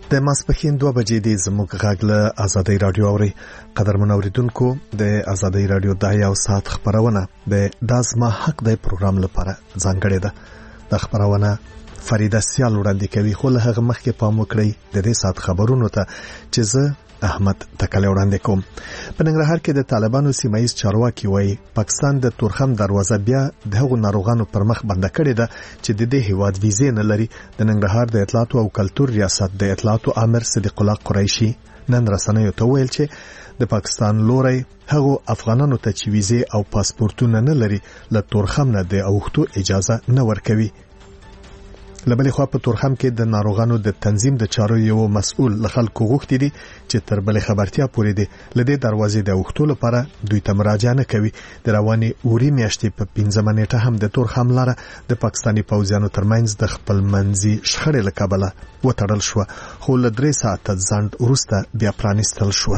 د ماسپښین 2 بجې د زموږ غږ له آزادۍ رادیو اوري. قدرمن اوریدونکو، د آزادۍ رادیو د یو ساعت خبرونه د دازما حق د پروګرام لپاره ځانګړې ده. د خبرونه فریده سیال وړاندې کوي، خو له هغه مخکې پام وکړئ د دې ساعت خبرونو ته چې زه احمد تکلی وړاندې کوم. په ننګرهار کې د طالبانو سیمایي چارواکي وایي پاکستان د تورخم دروازه بیا د هغو ناروغانو پر مخ بند کړې ده چې د دې هیواد ویزې نه لري. د ننګرهار د اطلاعات او کلتور ریاست د اطلاعات امر صدیق الله قریشي نن رسنیو ته ویل چې د پاکستان لوري هغو افغانانو ته چې ویزې او پاسپورتونه نه لري له تورخم نه د اوختو اجازه نه ورکوي. لبلې خوا په تورخم کې د ناروغانو د تنظیم د چارو یو مسؤل له خلکو غوښتي دي چې تر بلې خبرتیا پورې دي لدې دروازې د اوختو لپاره دوی ته مراجعه نه کوي. د رواني اوري میاشتې په 15 نیټه هم د تورخم لاره د پاکستاني پوځیانو ترمنځ د خپل منځي شخړې له کبله وتړل شو، خو له 3 ساعته ځنډ وروسته بیا پرانیستل شو.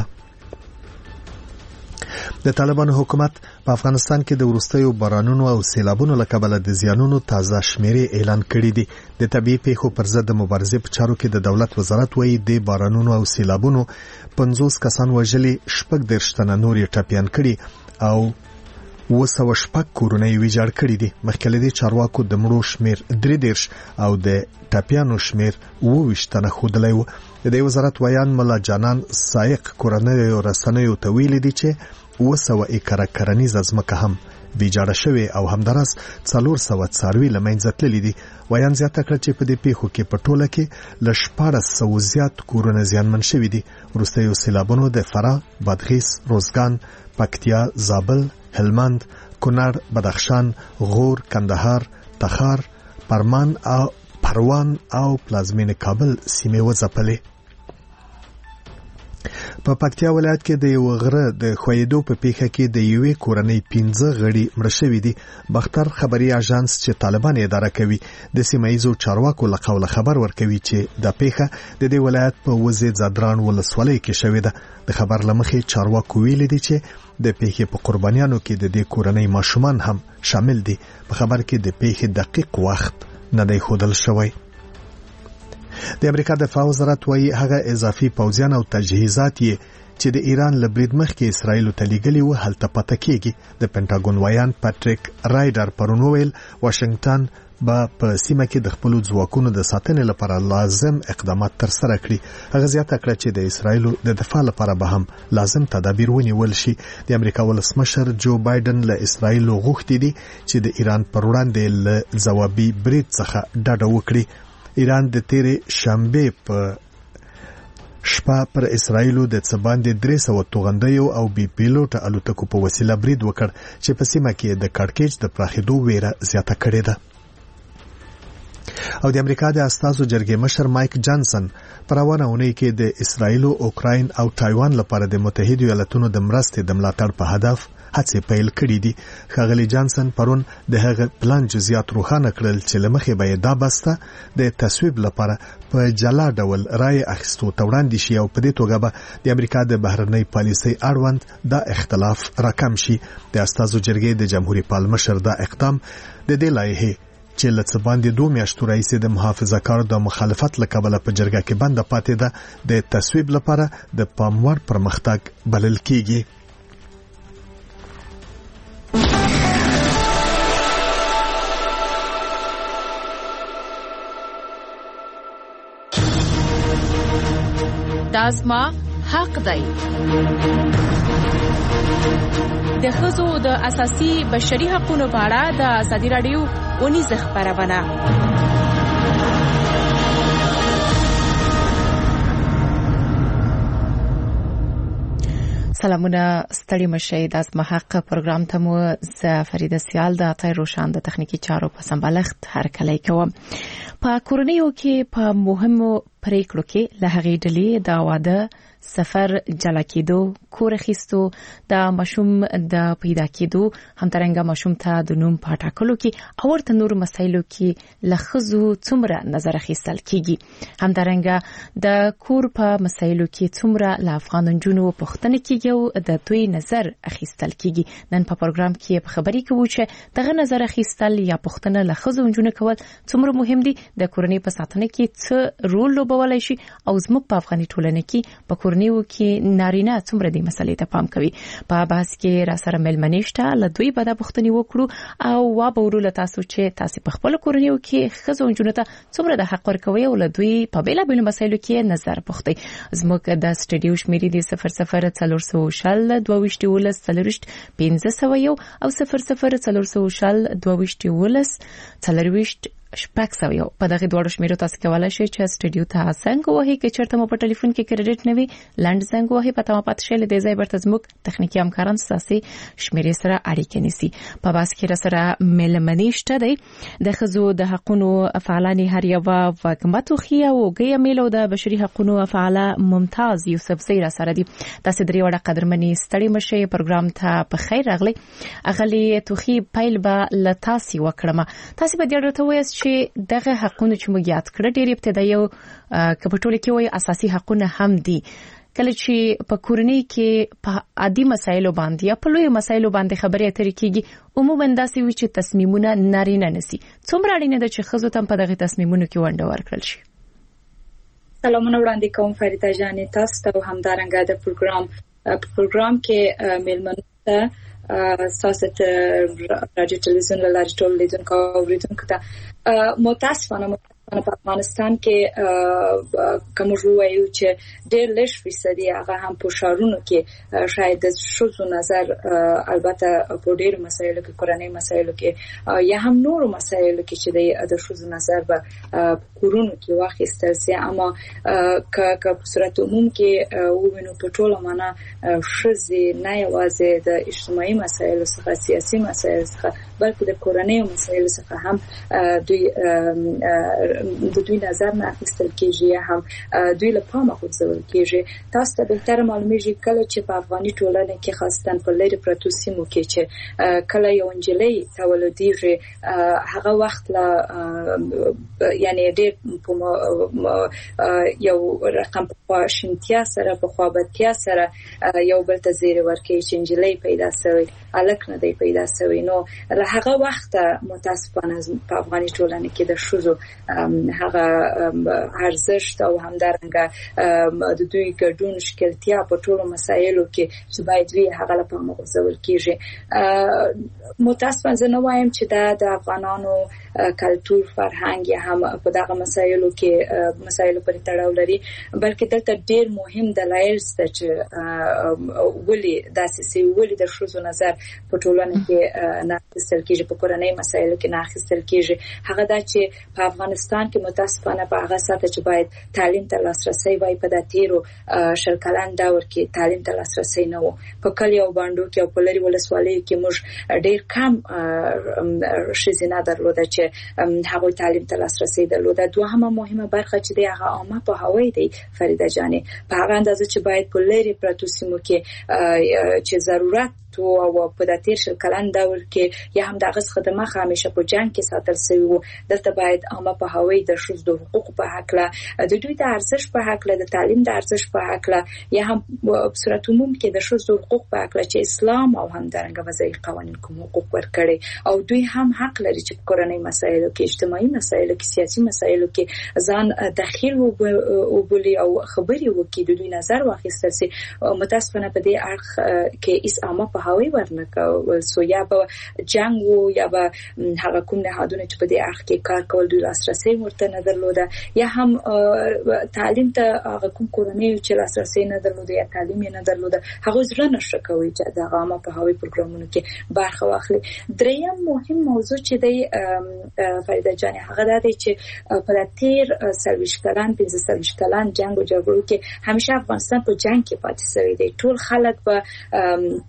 د طالبانو حکومت په افغانستان کې د ورستیو بارانونو او سیلابونو له کبله د زیانونو تازه شمیرې اعلان کړې دي. د طبيعي پیښو پر ضد د مبارزې په چارو کې د دولت وزارت وایي د بارانونو او سیلابونو 50 کسان وژلي، 14 تنه نور یې ټپيان کړي او 206 کورونه یې ویجاړ کړي دي. مخکې له دې چارواکو د مړو شمیر 33 او د ټپيانو شمیر 22 تنه ښودلی و. د وزارت ویان ملا جانان سایق کورنۍ رسنیو ته ویلي دي چې 200 ایکره کرنیزه ځمکه هم ویجاړه شوې او همدارس 400 څاروي له منځه تللي دي. ویان زیاته کړه چې په دې پیښو کې په ټوله کې له 1400 زیات کورونه زیانمن شوي دي. وروستیو سیلابونو د فراه، بادغیس، روزګان، پکتیا، زابل، هلمند، کونړ، بدخشان، غور، کندهار، تخار، پروان او پلازمینه کابل سیمې وځپلې. په پکتیا ولایت کې د یو غره د خویدو په پیښه کې د یوې کورنۍ 15 غړي مړ شوي دي. بختر خبري اژانس چې طالبان اداره کوي د سیمایي چارواکو له قوله خبر ورکوي چې د پیښه د دې ولایت په وزید زادران ولسوالۍ کې شوې ده. د خبر لمخې چارواکو ویلي دي چې د پیښې په قربانیانو کې د دې کورنۍ ماشومان هم شامل دي. په خبر کې د پیښې دقیق وخت نه دی ښودل شوی. د امریکا دفاع وزارت وایي هغه اضافي پوځیان او تجهیزات یې چې د ایران له برید مخکې اسرائیل ته لیږلي و هلته پاتې کیږي. د پینټاګون ویان پاتریک رایډر پرون وویل واشنگټن به په سیمه کې د خپل ځواکونو د ساتنې لپاره لازم اقدامات ترسره کړي. هغه زیاته کړه چې د اسرائیل د دفاع لپاره به هم لازم تدابیر ونیول شي. د امریکا ولسمشر جو بایدن له اسرائیل غوښتي دي چې د ایران پر وړاندې له ځوابي برید څخه ډډه وکړي. ایران د تیرې شنبه په شپه پر اسرائیلو د څباندې 300 توغندیو او بي پیلوټ الوتکو په وسیله برید وکړ چې په سیمه کې د کړکېچ د پراخېدو ویره زیاته کړې ده. او د امریکا د استازو جرګې مشر مایک جانسن پر روانه اونۍ کې د اسرائیل، اوکراین او تایوان لپاره د متحده ایالاتونو د مرستې د ملاتړ په هدف هڅې پیل کړې دي. ښاغلي جانسن پرون د هغه پلان جزئیات روښانه کړل چې لمخې به دا بسته د تصویب لپاره په جلا ډول رائے اخیستو ته وړاندې شي او په دې توګه به د امریکا د بهرنۍ پالیسۍ اړوند دا اختلاف راکم شي. د استازو جرګې د جمهوریت پال مشر دا اقدام د دې لایحې چې لڅ باندې 2 میاشتو راځي د محافظه کار د مخالفت لکبله په جرګه کې بند پاتې ده د تصویب لپاره د پاموړ پرمختګ بلل کیږي. دازما حق دی. د ښځو د اساسي بشري حقوقو په اړه د ازادي رادیو اونیزه خبرونه. سلامونه، ستړي مشئ. د ازما حق پروګرام ته مو زه فریده سیال د عطای روشان د تخنیکی چارو په سمبالښت هرکلی کوم. په کورنیو کې په مهمو پریکړو کې له هغې ډلې د واده سفر جلا کېدو کور اخیستو د ماشوم د پیدا کېدو همدارنګه ماشوم ته د نوم په ټاکلو کې او ورته نور مسایلو کې لخصو څومره نظر اخیستل کیږي همدارنګه د کور په مسایلو کې څومره ل افغان جنونو پښتنه کېږي او د دوی نظر اخیستل کیږي نن په پروګرام کې په خبري کوو چې دغه نظر اخیستل یا پښتنه لخصو جنونو کول څومره مهم دي د کورنۍ په ساتنه کې څه رول لوبولای شي او زموږ په افغاني ټولنه کې په کورنیو کې نارینه څومره د مسلې ته پام کوي په بحث کې را سره ملمنشته لدوی په د پښتني وکړو او وا به ورول تاسو چې تاسو په خپل کورنیو کې خزو جنونو ته څومره د حق ورکوي او لدوی په بیل بیل مسایلو کې نظر پختي زموږ د سټډیو شمیرې د 00 شل 22 ولس 1501 او 00 شل 22 ولس 40 شپږ سویو په دغه دوه شمیرو تاسو کولای شئ چې سټډیو ته څنګه وهي کې چرته مو په ټلیفون کې کریډټ نوي لاند څنګه وهي په تمه پات شل د ځای برته زموږ تخنیکی همکاران ساسي شمیرې سره اړیکه نیسي په باس کې سره ملمنیشته دی د خزو د حقوقو فعالانی هر یو وکمتو خیا او ګي میلو د بشري حقوقو فعال ممتاز یوسف زیرا سره دی تاسو درې وړه قدرمنې ستړي مشه پروګرام ته په خیر راغلی اغلی توخي پایل به لتاسي وکړم تاسو به ډیرته وایي چې دغه حقونه چې موږ یاد کړل ډېر ابتدایي او کپټول کې وایي اساسي حقونه هم دي کله چې په کورنۍ کې په عادي مسایلو باندې یا په لوی مسایلو باندې خبرې اترې کیږي عموما داسې وي چې تصمیمونه نارینه نسی څومره اړینه ده چې ښځو ته په دغه تصمیمونو کې ونډه ورکړل شي سلامونه وړاندې کوم فریده جانې تاسو ته همدارنګه د پروګرام کې میلمنو سیاست رادیو تلویزیون لارې ټول لیدونکو او اوریدونکو ته متاسفانه په افغانستان کې کوم وایو چې ډېر لږ فیصدي هغه هم په شهرونو کې شاید د شذو نظر البته په ډېر مسایلو کې کورنۍ مسایلو کې یا هم نورو مسایلو کې چې د شذو نظر به کورونو کې واخیستل سي اما که په صورت عموم کې وینو په ټوله معنا شذي نه یوازې د اجتماعي مسایلو څخه سیاسي مسایلو څخه بلکې د کورنۍ مسایلو څخه هم د دوی نظر نه اخیستل کېږي هم دوی له پامه غورځول کېږي تاسو ته بهتره معلومیږي کله چې په افغاني ټولنه کې خاصتاً په لري پرتو سیمو کې چې کله یو انجلۍ تولدېږي هغه وخت لا یعنی ډېر یو رقم په شینتیا سره په خوابتیا سره یو بل ته زیری ورکوي چې انجلۍ پیدا شوی الک نه دی پیدا شوی نو له هغه وخت متاسفانه په افغاني ټولنه کې د شذو هغه ارزښت او همدارنګه د دوی ګډون مشکلتیا په ټولو مسایلو کې چې باید وی هغه لپاره مغزول کیږي متاسفانه زه نه وایم چې د افغانانو کلتور فرهنګ یا هم په دغه مسایلو کې مسایلو پرې تړاو لري بلکې دلته ډېر مهم دلایل شته چې ولې داسې سي ولې د شذو نظر په ټولنه کې نه اخیستل کیږي په کورنۍ مسایلو کې نه اخیستل کیږي هغه دا چې په افغانستان کې متاسفانه په هغه ساته چې باید تعلیم ته لاسرسي وای په د تیرو شل کلن دور کې تعلیم ته لاسرسي نه وو په کلیو باندې کې او په لري ولسوالیو کې موږ ډېر کم شزینه درلوده چې هغه تعلیم ته لاسرسي درلوده دوهمه مهمه برخه چې د هغه عامه په هوای دی فریده جانې په هغه اندازه چې باید په لري پرتو سیمو کې چې ضرورت او په د تیر شل کلن دور کې یا هم دغه خدمه همیشه په جنگ کې ساتل شوی وو دلته باید عامه په هوای د شذو حقوق په حق له د دوی د ارزښت په حق له د تعلیم د ارزښت په حق له یا هم په صورت عموم کې د شذو حقوق په حق له چې اسلام او هم درنګ وضعي قوانين کوم حقوق ورکړي او دوی هم حق لري چې په کورنۍ مسایلو کې اجتماعي مسایلو کې سیاسي مسایلو کې ځان داخل وبولي او خبري وکړي د دوی نظر واخیستل سي متاسفانه په دې اړخ کې اس عامه په هوای ورنکول سو یا به جنگ وو یا به هغه کوم نهادونه چې په دې اړخ کې کار کول دوی لاسرسي ورته نه درلوده یا هم تعلیم ته هغه کوم کورنۍ چې لاسرسي نه درلوده یا تعلیم نه درلوده هغه زړه نشه کوي چې د عامه په هوای پروګرامونو کې برخه واخلي دریم مهم موضوع چې دی فریده جان هغه دی چې په تیر سرویس کلان 15 کلان جنگ او جګړو کې همیشه افغانستان په جنگ کې پاتې شوی دی ټول خلک په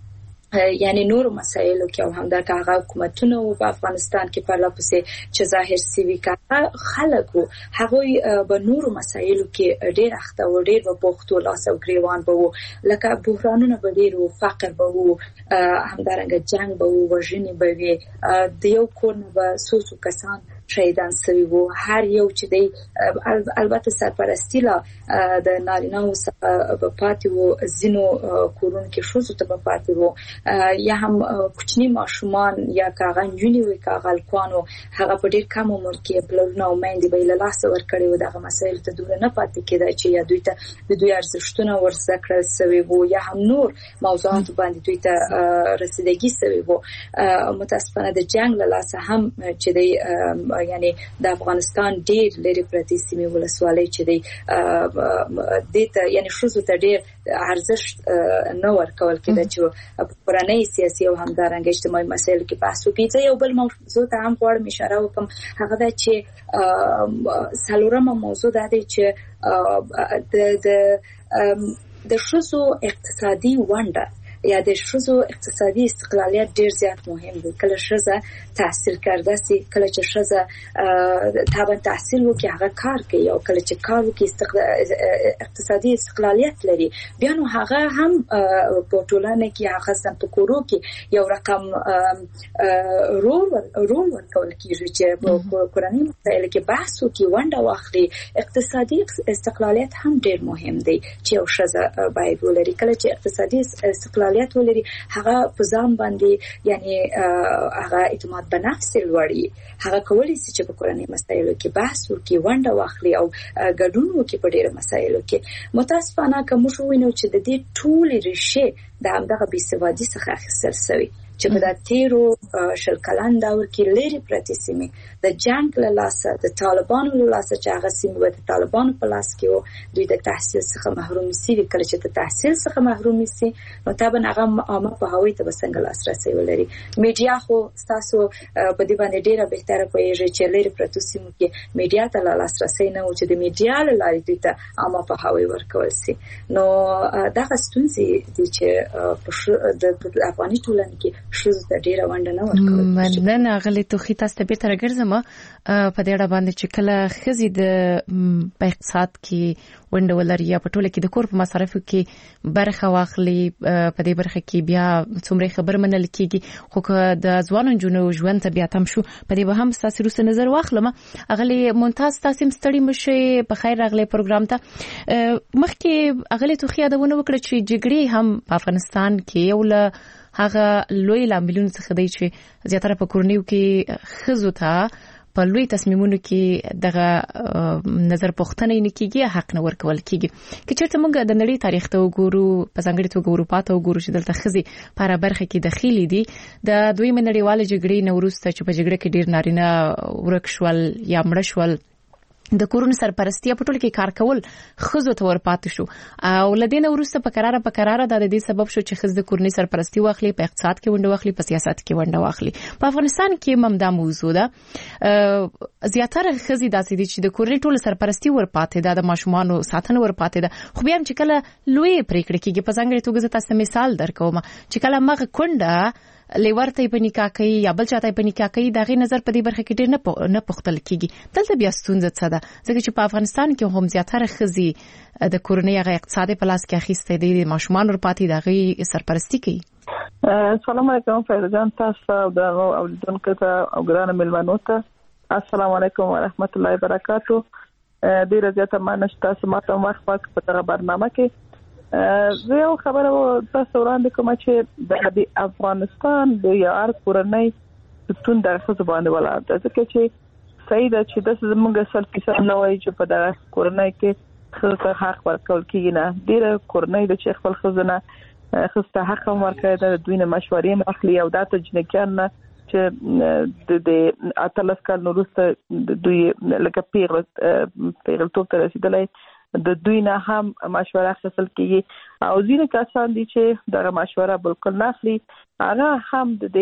یعنی نور مسایلو کې او هم د هغه حکومتونو په افغانستان کې په لاپسې چې ظاهر سوي کا خلکو هغه به نور مسایلو کې ډېر اخته و ډېر په پښتو لاس او ګریوان به وو لکه بحرانونه به ډېر وو فقر به وو همدارنګه جنگ به وو وژنې به وي د یو کور نه به څو کسان شهیدان شوي وو هر یو چې دی البته سرپرستی لا د نارینه‌و په پاتې وو ځینو کورونو کې ښځو ته په پاتې وو یا هم کوچني ماشومان یا کاغنجونی وي کاغلکوانو هغه په ډېر کم عمر کې بلورونه او میندې به له لاسه ورکړي وو دغه مسایل ته دومره نه پاتې کېدای چې یا دوی ته د دوی ارزښتونه ورزده کړل شوي وو یا هم نور موضوعات باندې دوی ته رسیدګي شوي وو متاسفانه د جنگ له لاسه هم چې دی یعنی د افغانستان ډېر لري پرتې سیمې ولسوالۍ چې دی دته یعنی شوزو ته ډېر ارزښت نه ورکول کېده چې پرانه سیاسي او همدارنګه اجتماعي مسایلو کې بحث وکړي یو بل موضوع ته هم غواړم اشاره وکم هغه دا چې څلورمه موضوع دا دی چې د شوزو اقتصادي ونډه یا د ښځو اقتصادي استقلالیت ډیر زیات مهم دی کله ښځه تحصیل کرده سي کله چې ښځه طبعا تحصیل وکړي هغه کار کوي او کله چې کار وکړي اقتصادي استقلالیت لري بیا نو هغه هم په ټولنه کې هغه ځان په کورو کې یو رقم رول ورکول کیږي چې په کورنۍ مسایلو کې بحث وکړي ونډه واخلي اقتصادي استقلالیت هم ډیر مهم دی چې یو ښځه باید ولري کله چې اقتصادي استقلالیت ولري هغه په ځان باندې یعنی هغه اعتماد په نفس لوړي هغه کولی شي چې په کورنۍ مسایلو کې بحث وکړي ونډه واخلي او ګډون وکړي په ډیرو مسایلو کې متاسفانه کوم شو وینو چې د دې ټول ریښې د همدغه بېسوادي څخه اخیستل شوی چې په د تیرو شل کلن دور کې لري پرتې سیمې د جنگ له لاسه د طالبانو له لاسه چې هغه سیمې د طالبانو په لاس کې وو دوی د تحصیل څخه محروم شي کله چې د تحصیل څخه محروم شي نو طبعا هغه عامه په هوی ته څنګه لاسرسي ولري میډیا خو تاسو په دې باندې ډیره بهتره پوهیږئ چې لري پرتې سیمو کې میډیا ته لاسرسي نه و چې د میډیا له لارې دوی ته عامه په هوی ورکول شي نو دغه ستونزې دي چې د افغاني ټولنې کې شوزو ته ډیره ونډه نه ورکول مننه غلې توخي تاسو ته بیرته راګرځم په دې اړه باندې چې کله خزي د اقتصاد کې ونډه ولري یا په ټوله کې د کور په مصارفو کې برخه واخلي په دې برخه کې بیا څومره خبر منل کېږي خو د ځوانو جنو ژوند ته بیا تم شو په دې به هم تاسو روسه نظر واخلم اغلی ممتاز تاسو مستړی مشه په خیر راغلی پروګرام ته مخکې اغلی توخي یادونه وکړه چې جګړې هم په افغانستان کې یو له هغه لوی لاملونو څخه دی چې زیاتره په کورنیو کې خزو ته په لوی تصمیمونو کې دغه نظر پوښتنه نه کیږي حق نه ورکول کیږي که چېرته موږ د نړۍ تاریخ ته وګورو په ځانګړي توګه اروپا ته وګورو چې دلته خزي په برخه کې داخلي دي د دوی نړیواله جګړې نه وروسته چې په جګړه کې ډیر نارینه ورک شول یا مړ شول د کورونو سرپرستی په ټول کې کار کول خزو ته ورپات شو او لدین وروسته په قراره د دې سبب شو چې خز د کورنۍ سرپرستی واخلي په اقتصاد کې ونډه واخلي په سیاست کې ونډه واخلي په افغانستان کې ممدا موضوع ده زیاتره خزي داسې دي چې د کورنۍ ټول سرپرستی ورپاتې ده د ماشومانو ساتنه ورپاتې ده خو بیا هم چې کله لوی پریکړه کېږي په ځانګړي توګه تاسو مثال درکوم چې کله مغه کونډه لیورته په نکاح کوي یا بل چاته په نکاح کوي دغه نظر په دې برخه کې ډیر نه پختل کیږي دلته بیا ستونزه څه ده ځکه چې په افغانستان کې هم زیاتره خزي د کورنۍ هغه اقتصادي پلاس کې اخیسته دي ماشومان ورپاتې دغه سرپرستی کوي السلام علیکم فیض جان تاسو او اولیدونکو ته او ګرانه ملمنو ته السلام علیکم ورحمت الله وبرکاتو ډیر زیاته مننه تاسو ماته وخت په دغه برنامه کې زه یو خبره تاسو وړاندې کوم چې د افغانستان د یار کورنۍ ستون د خصوص باندې ولاړ ده ځکه چې صحیح ده چې د زمونږ سلفیسه نه وایي چې په دغه کورنۍ کې خصوص حق ورکول کیږي نه ډیر کورنۍ د چې خپل خزانه خصوص حق ورکړي د دوی نه مشورې اخلي او د تجنکان چې د اتلس کال وروسته دوی لکه پیغل توپ ته رسیدلای د دوی نه هم مشوره اخیستل کیږي او ځینې کسان دي چې دغه مشوره بالکل نه اخلي هغه هم د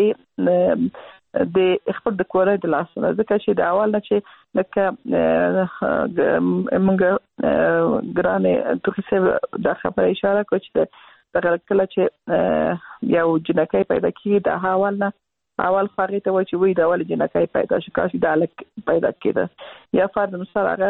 خپل د کورنۍ د لاسه ځکه چې د اول نه چې لکه موږ ګرانه توخي د خبره اشاره کوي چې کله چې یو جنکۍ پیدا کیږي د حوالنه اول خاري ته وای چې وې د اول جنکۍ پیدا شي کاشي د الک پیدا کېده یا فرض مثال هغه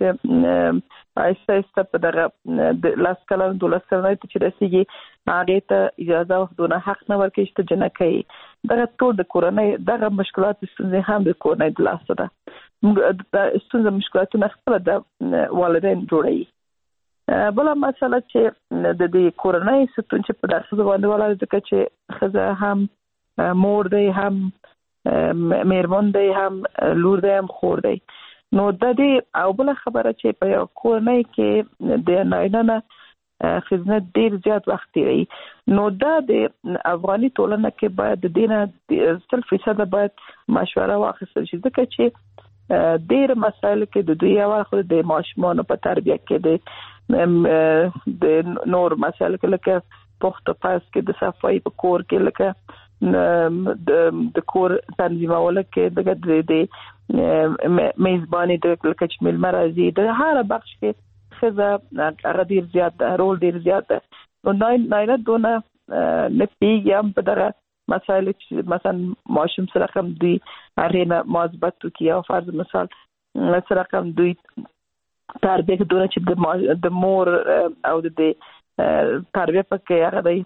چې ایسته په دغه لاس کلن دولس کلنۍ ته چې رسیږي هغه ته اجازه وخدونه حق نه ورکړي چې جنکۍ دغه ټول د کورنۍ دغه مشکلات ستونزې هم د کورنۍ د لاس ده موږ د ستونزې مشکلاتونه خپل د والدین جوړي بل مسله چې د دې کورنۍ ستون چې په داسې باندې ولاړ د چې خزه هم مور دی هم میرمن دی هم لور دی هم خور دی نو د دې او بل خبره چې په یو کورنۍ کې د نارینه خدمت ډیر زیات وخت دی نو دا د افغاني ټولنه کې باید د دینه 100% باید مشوره واخیستل شي ځکه چې ډیر مسایل کې د دوی اول خو د ماشومان په تربیه کې د نور مسایل کې لکه پخت پاس کې د صفای په کور کې لکه د کور تنظیمول کې د میزبانی د کلچ مل مرزي د هر بخش کې خزه غدیر زیات رول ډیر زیات نو نه دونه نپیږم په دغه مسایل چې مثلا ماشوم سره کوم دی ارینه مثبت کی او فرض مثال سره کوم دوی تربیه دونه چې د مور او د تربیه پکې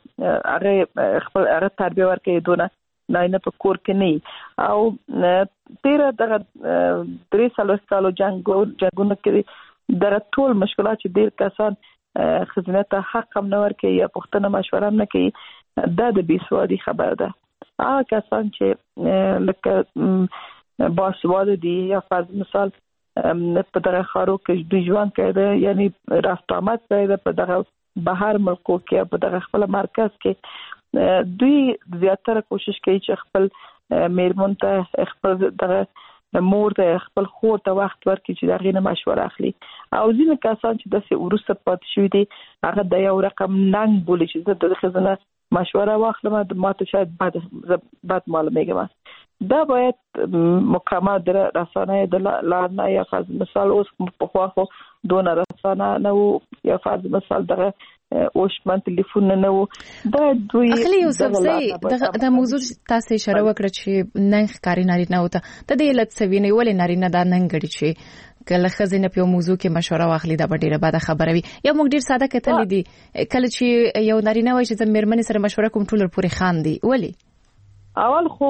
هغه خپل هغه تربیه ورکې دونه نه په کور کې نه او تیرا دغه 3 سالو جنگونه کې دغه ټول مشکلات چې ډیر کسان خدمت حق هم نه ورکې یا پښتنه مشوره نه کوي دا د بیسوادي خبره ده هغه کسان چې لکه باسواده دي یا فرض مثال په دغه خارو کې د ژوند کېده یعنی راستامت کېده په دغه بهر ملکو کې په دغه خپل مرکز کې دوی زیاتره کوشش کوي چې خپل میرمن ته خپل دغه مور ته خپل خور ته وخت ورکړي چې دغه نه مشوره اخلي او ځینې کسان چې داسې ورسته پات شوي دي هغه د یو رقم ننګ بولي چې د خزانه مشوره واخلم د ماته شاید بعد معلومه دا باید مکمل در رسانه د لارنه یا فرض مثال اوس په خواخو دونه رسانه نه یا فرض مثال دغه اوشمن ټلیفون نه دا دوی اخلي یوسف زئی د موضوع تاسو اشاره وکړه چې ننګ کاری نارینه وته د دې لټ سوینه ولې نارینه دا ننګ غړي چې کله خزینه په موضوع کې مشوره واخلي دا ډیره بده خبره وي یا موږ ډیر ساده کتل دي کله چې یو نارینه وایي چې د میرمنې سره مشوره کوم ټول پورې خان دي ولی اول خو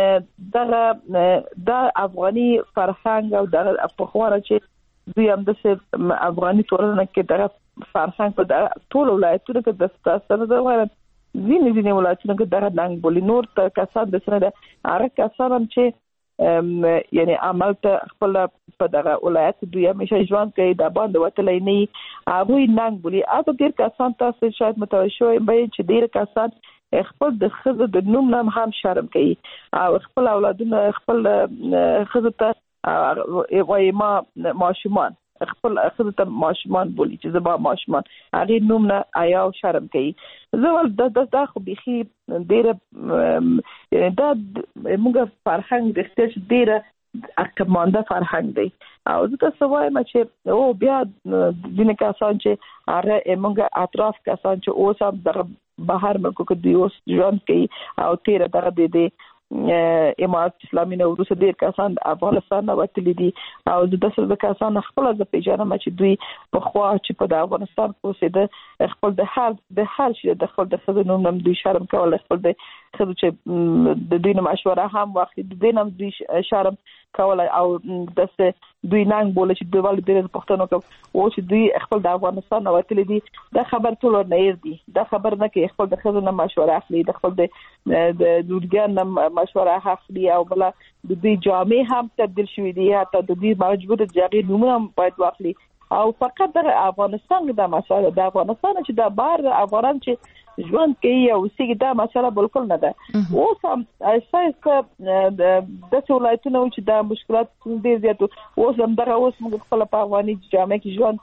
د افغاني فرهنګ او د پخوانه چې دوی هم د افغاني ټولنه کې د فرهنګ په ټول ولایتونو کې د ستاسو د وایي ځینې ولایتونو کې د ننګ بولی نور ته کسان د سره د هغه کسان هم چې یعنی عمل ته خپل په دغه ولایت دوی همیشه ژوند کوي د باندې وتلې نه هغه ننګ بولی اته ډیر کسان تاسو شاید متوجه شوي به چې ډیر کسان خپل د خزه د نوم نام هم شرم کوي او خپل اولادونه خپل خزه ته وایي ما ماشومان خپل خزه ته ماشومان بولی چې زما ماشومان هغه نوم نه آیا شرم کوي زول د خو بيخي ډیره دا موږ فرهنګ د اختیار ډیره اکمانده فرهنګ دی او زه تاسو وایم چې او بیا ځینې کسان چې هغه موږ اطراف کسان چې اوس هم د بهر ملکو کې دوی اوس ژوند کوي او تیر دغه د امارات اسلامي نو روسه ډیر کسان افغانستان نه وتلي دي او د کسان خپل د پیژنم چې دوی په خوا چې په افغانستان کې اوسېده خپل د هر شي د خپل د خزو نوم دوی شرم کول خپل د خزو چې د دین مشوره هم وخت د دینم دوی شرم کول او د دوی ننګ بوله چې دوی ول د پښتنو کې او چې دوی خپل د افغانستان نه وتلي دي دا خبر ټول نه دی دا خبر نه کې خپل د خزو نه مشوره اخلي د خپل د دورګان نه مشوره اخلي او بل د دوی جامع هم تبدیل شوې دي حتی د دوی مجبور ځای نومونه باید واخلي او فقط د افغانستان د مسایل د افغانستان چې د بار افغانان چې ژوند کوي او سیګ دا مسله بالکل نه ده اوس هم اساسه د ولایتونو چې د مشکلات ډیر زیات اوس هم دغه اوس موږ خپل په افغاني جامع کې ژوند کوو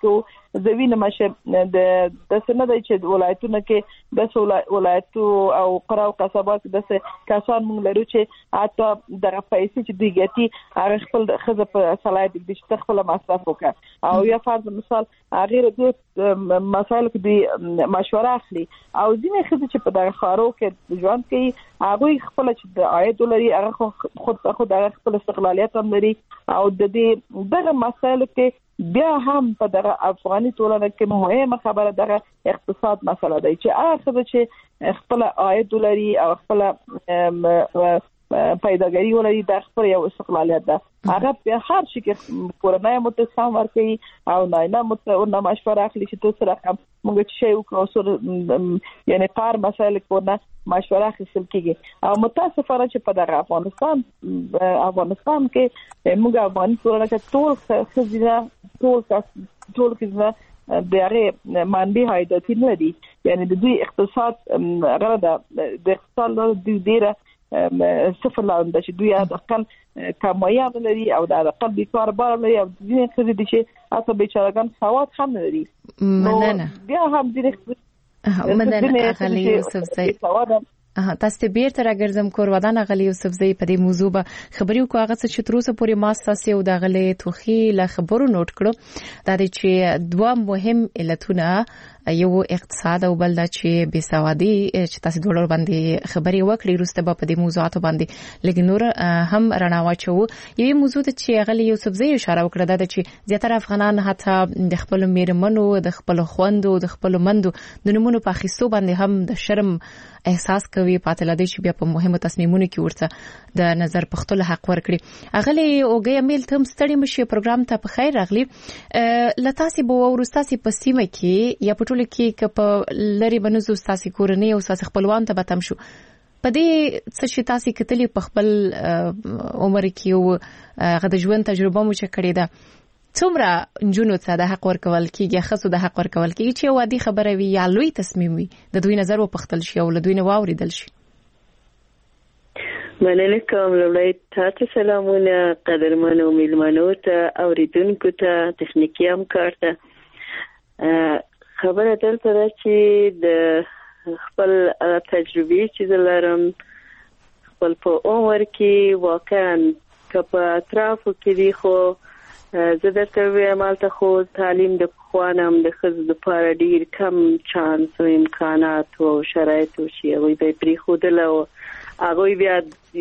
زوینه مشه د سند چې ولایتونه کې د ولایتو او قرا او قصبات د کسان موږ لرو چې اته د پیسې چې دیګتی هغه خپل خزه په صلاحیت د خپل مصرف وکړي او یا فرض مثال غیر د مسایل کې د مشوره اخلي او ځینې خزه چې په دغه خارو کې ژوند کوي هغه خپل چې د عاید لري هغه خود هغه خپل استقلالیت هم لري او د دې دغه مسایل کې بیا هم په دغه افغاني ټولنه کې مهمه خبره دغه اقتصاد مسله ده چې هغه چې خپل عاید لري او خپل پیداګری ولري د خپل یو استقلالیت ده هغه په هر شي کې کورنۍ متصام ورکوي او نه مشوره اخلي چې تاسو سره موږ چې یو یعنی کار مسایل کورنه مشوره اخیستل کیږي او متاسفانه چې په دغه افغانستان کې موږ افغان ټولنه کې ټول کې دغه منبع هایداتی نه دي یعنی د دوی اقتصاد غره د اقتصاد د ډیره صفر لاندې چې دوی د خپل کمایاب لري او د خپل بیکار بار لري او ځینې څه دي چې اته بیچارهګان سواد هم لري مننه بیا هم دې مننه اغلی یوسف زئی تاسو ته بیرته راګرځم کور ودان اغلی یوسف زئی په دې موضوع به خبري وکړه هغه څه چې تر اوسه پورې ما ساسي او د غلې توخي له خبرو نوٹ کړو دا چې دوه مهم علتونه یو اقتصاد او بل د چې بيسوادي چې تاسو ډول باندې خبري وکړي روسته په دې موضوعاتو باندې لکه نور هم رڼا واچو یوه موضوع ته چې غلې یوسف زئی اشاره وکړه دا چې زیاتره افغانان حتی د خپل میرمنو د خپل خوندو د خپل مندو د نمونه په خصوص باندې هم د شرم احساس کوي پاتله دي چې بیا په مهمه تصمیمونو کې ورته د نظر پختل حق ورکړي اغلی اوګه میل تم ستړي مشي پروګرام ته په خیر راغلی لتاسي بو ورستاسي په سیمه کې یا په ټول کې په لری بنزو ستاسي کورنۍ او ستاسي خپلوان ته بتم شو په دې څه چې تاسو کتلی په خپل عمر کې او غد ژوند تجربه مو چې کړې ده څومره جنونو ته د حق ورکول کیږي خاصو د حق ورکول کیږي چې وادي خبره وي یا لوی تصمیم وي د دوی نظر و پختل شي او له دوی نه واوریدل شي مننه کوم لوی تاسو سلامونه قدرمنو میلمنو ته اوریدونکو ته تخنیکی همکار ته خبره دلته ده چې د خپل تجربې چې لرم خپل په عمر کې واقعا که په اطرافو کې دی خو زه درته وایم هلته خو تعلیم د پخوانم د ښځو دپاره ډېر کم چانس او امکانات او شرایط چې هغوی به یې پرېښودل او هغوی بیا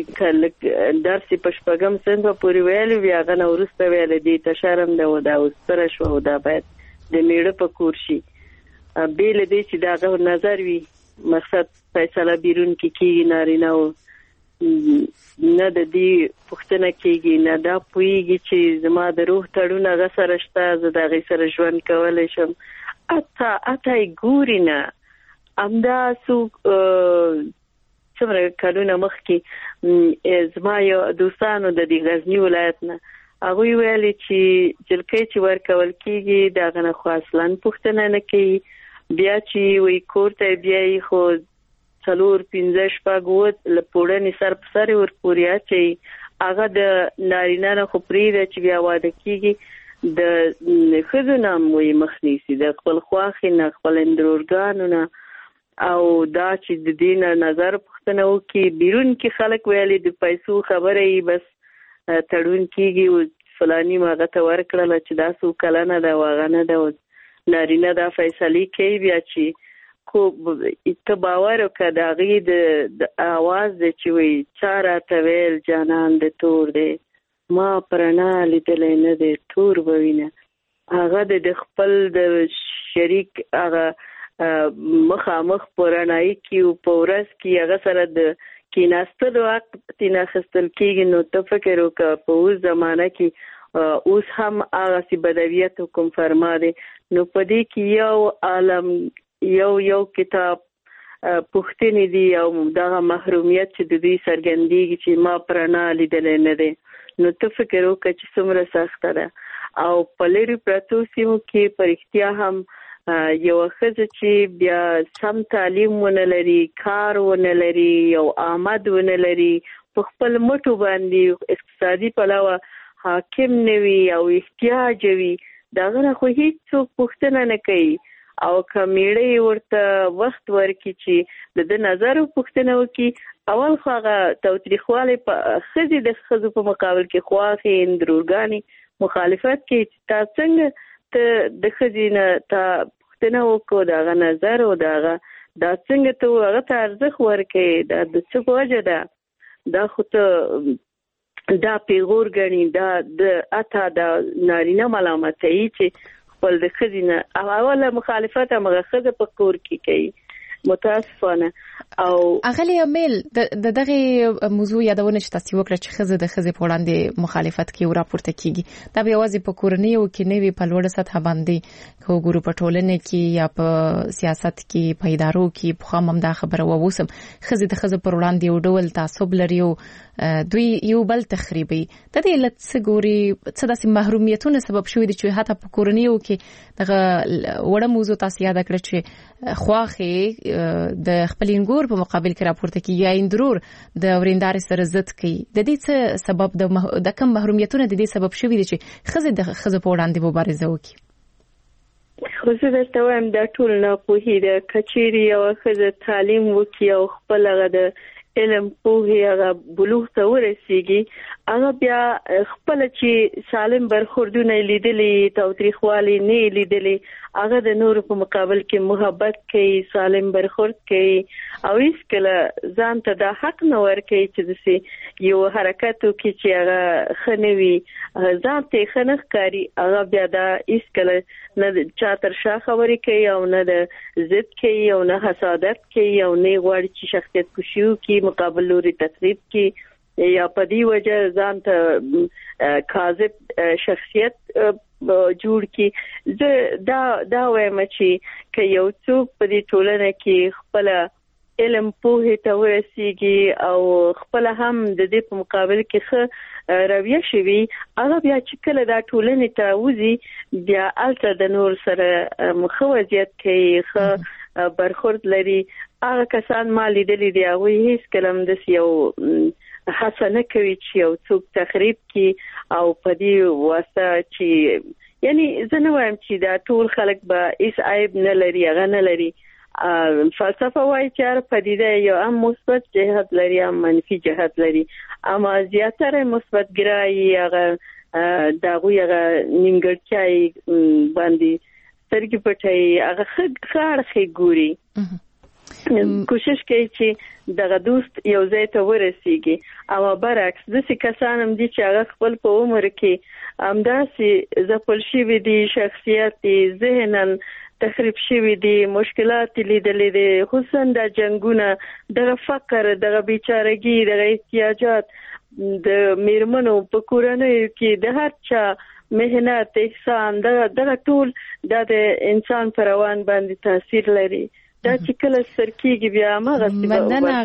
درس یې په شپږم صنف پورې ویلي وي هغه نه وروسته ویله دې ته شرم ده او دا اوس ستره شوه او دا باید د میړه په کور شي بې له دې چې د هغه نظر وي مقصد فیصله بیرون کې کېږي نارینه او نه د دې پوښتنه کېږي نه دا پوهېږي چې زما د روح تړون هغه سره شته زه د هغې سره ژوند کولی شم اته یې ګوري نه همدا څوک څومره کلونه مخکې زما یو دوستانو د دې غزني ولایت نه هغوی ویلي چې جلکۍ چې ورکول کېږي د هغه نه خو اصلا پوښتنه نه کوي بیا چې وایي کور ته بیایي خو 4-5 شپږ له پوړنې سر په سر ورپورې اچوي هغه د نارینه نه خو پرېږده چې بیا واده کېږي د ښځو نه هم وایي مخ نیسي د خپل خواښې نه خپل اندرورګانو نه او دا چې د دې نه نظر پوښتنه وکړي بیرون کې خلک ویلي د پیسو خبره یې بس تړون کېږي او فلاني م هغه ته ورکړله چې دا څو کلنه ده او هغه نه ده نارینه دا فیصلې کوي بیا چې کو ته باور وکړه د هغې د اواز دی چې وایي چا راته ویل جانان د تور دی ما پرنا لیدلی نه دی تور به وینه هغه د خپل د شریک هغه مخامخ په رڼایي کې او په ورځ کې هغه سره د کېناستلو حق ترېنه اخیستل کېږي نو ته فکر وکړه په اوس زمانه کې اوس هم هغسې بدویت حکم فرما دی نو په دې کې یو عالم یو کتاب پوښتنې دي او دغه محرومیت چې د دوی څرګندېږي چې ما پرنا لیدلی نه دی نو ته فکر وکړه چې څومره سخته ده او په لرې پرتو سیمو کې په رښتیا هم یوه ښځه چې بیا سم تعلیم ونه لري کار ونه لري یو آمد ونه لري په خپل مټو باندې اقتصادي پلوه حاکم نه وي او احتیاج وي داغه نه خو هیڅ څوک پوښتنه نه کوي او کمیړې ورته وخت ورکړي چې د نظر پوښتنه وکړي اول خو هغه توتریخواله په خزي د خزو په مقابل کې خواخې اندروګانی مخالفت کې تا څنګه ته د خزینه تا پوښتنه وکړو داغه نظر او داغه دا څنګه ته هغه ته ارزښت ورکړي دا د څه وجه ده دا خو ته دا پیغور غني دا د اته د نارینه ملامتۍ چې خپل د خزینه اوله مخالفت هغه خزه په کور کې کوي متاسفانه او اغلی امیل د دغه موضوع یادونه چې تاسو وکړه چې خزه د خزه په وړاندې مخالفت کوي او راپورته کیږي دا به یوازې په کورنۍ او کې نه وي په لوړ سطح باندې کو ګورو په ټولنه کې یا په سیاست کې په ادارو کې په خامم دا خبره ووسم خزه د خزه پر وړاندې یو ډول تعصب لري او دوی یو بل تخریبي د دې لڅ ګوري څه داسې محرومیتونه سبب شوی دي چې حتی په کورنۍ او کې دغه وړه موضوع تاسو یاد کړئ چې خواخې د خپلینګور په مقابل کې راپورته کیږي یا اندرور د ورنداري سره ضد کوي د دې څه سبب د کم محرومیتونه د دې سبب شوی دي چې خزه د خزه په وړاندې مبارزه وکړي خو زه درته وایم دا ټول نه پوهې د کچېری او خزه تعلیم وکي او خپل هغه د علم پوهې هغه بلوغ ته ورسیږي هغه بیا خپل چې سالم برخوردونه لیدلې توتریخوالي نه لیدلې هغه د نور په مقابل کې محبت کوي سالم برخورد کوي او هیڅ کله ځان ته د حق نه ورکوي چې د یو حرکت کوي چې هغه خنوي ځان ته خنخ کاری هغه بیا دا هیڅ کله نه چا تر شا خبرې کوي او نه د ضد کوي او نه حسادت کوي او نه غواړي چې شخصیت کشیو کوي مقابل لوري تخریب کوي یا په دې وجه ځان ته کاذب شخصیت جوړ کی دا وایم چې یو څوک په دې ټولنه کې خپل علم پوهې ته ورسیږي او خپل هم د دې په مقابل کې ښه رویه شوي هغه بیا چې کله دا ټولنې ته وځي بیا الته د نور سره مخوضیت کوي ښه برخورد لري هغه کسان ما لیدلي دي هغوی هیڅ کله هم داسې یو حسنه کوي چې یو څوک تخریب کی او په دې واسطه چې یعنی زه نه وایم چې دا ټول خلک به هیڅ عیب نه لري هغه نه لري فلسفه وایي چې هر پدیده یو هم مثبت جهت لري هم منفي جهت لري اما زیاتره مثبت ګرایي هغه دغه نیمګړتیاي باندې سترګې پټي هغه خړخې ګوري کوشش کوي چې دغه دوست یو ځای ته ورسیږي او برعکس د څه کسانم دي چې هغه خپل په عمر کې همداسې زپل شوی دي شخصیت ذهنن تخریب شوی دي مشکلات لیدلې دي خصوصا د جنگونه د فقر د بیچارهګي د احتیاجات د میرمنو په کورنۍ کې د هر چا مهنت احسان د ټول د انسان پر روان باندې تاثیر لري دا چې کله سرکیږي بیا مغه مننه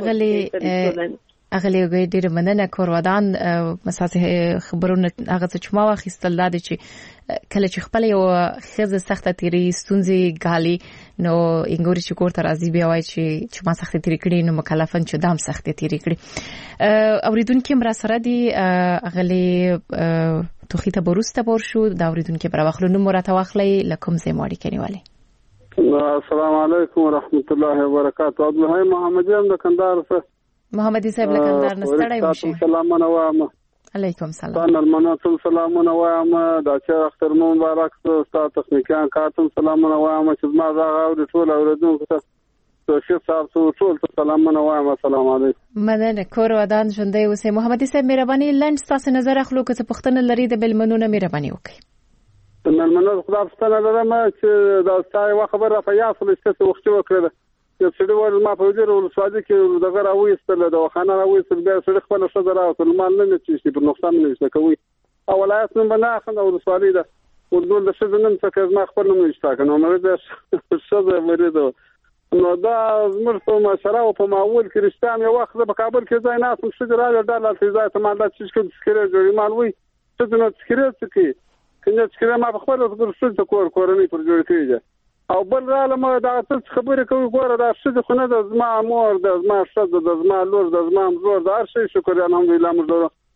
اغلی ډیر مننه کورودان مساسه خبرونه هغه چې ما واخیستل دا چې کله چې خپل یو خزه سخته تیری ستونزې غالي نو انګوري چې کوړه راځي بیا وای چې ما سخته تیری کړی نو مکلفن چې دام سخته تیری کړی اوریدونکو مرا سره دی اغلی توخیته بروسته بور شو دا اوریدونکو پر واخلو نو مرته واخلې لکم زه ماړی کنيواله السلام علیکم ورحمت الله وبرکاته عبد الحی محمدی هم د کندهار څخه محمدی صاحب له کندهار نه ستړی مشه سلامونه وایم علیکم سلام نرمنه سلامونه وایم دا چې اختر مبارک تاسو تخنیکان کارتم سلامونه وایم چې ما دا غوډ ټول اوردونکو ته شیخ صاحب ټول سلامونه وایم السلام علیکم مدنه کور ودان ژوندۍ اوسه محمدی صاحب مهرباني لنډ تاسو نظر اخلو که څه پښتنه لري د بلمنونه مهرباني وکړئ نرمنه خدا ستنه لرم چې دا ستای خبره په یاسل چې وخت وکړه چې څه ډول ما په وجه ول ساده کې دغه راوېستل د خانه راوېستل بیا سره خپل شذ راوستل مال نه چې په نقصان نه شي کوي او ولایت نه بنا خنده او سوالي ده ودول د شذ نن څخه ما خپل نه نشته کنه نو مې شذ مریض نو دا زمر په مشره او په معول کې رښتام یو وخت په کابل کې ځای نه اسم شذ راځي ډاله فزا ته مال چې څه سکره جوړی مال وي څه نه سکره څه کنه چې ما په خپل څه کورنۍ پر جوړ کړی او بل رااله ما دا څه خبرې کوي ګوره دا څه خو نه د زما مور د زما شذ د زما لور د زما زور د هر شي شکر الحمدلله موږ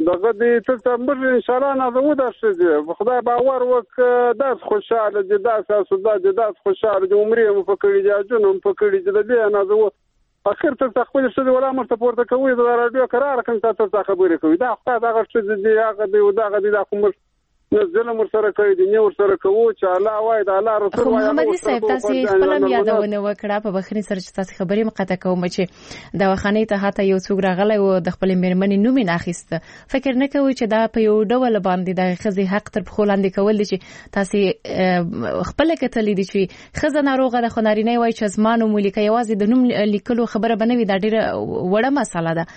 دغه دې ته موږ ان شاء الله نازو دا شې خدای باور وک داس خوشاله دي داس اسودا دي داس خوشاله دي عمرې مو فکرې دي جنوم فکرې دي دې نازو اخر ته خپل څه ولا مرته پورته کوي د رادیو قرار کوم ته خبرې کوي دا خدای دا څه دي هغه دی دا غدي دا کوم نزل مر سره کوي د نیو سره کوو چې الله وای د الله رسول وای محمد صاحب تاسو خپل یادونه وکړه په بخري سره چې تاسو خبرې مقاطع کوم چې د وخانې ته هاته یو څوک راغلی او د خپل میرمنې نوم نه اخیسته فکر نه کوي چې دا په یو ډول باندې د خزي حق تر په خلاندې کول دي چې تاسو خپل کتلې دي چې خزه ناروغه د خنارینه وای چې زمانو ملکه یوازې د نوم لیکلو خبره بنوي دا ډیره وړه مسله ده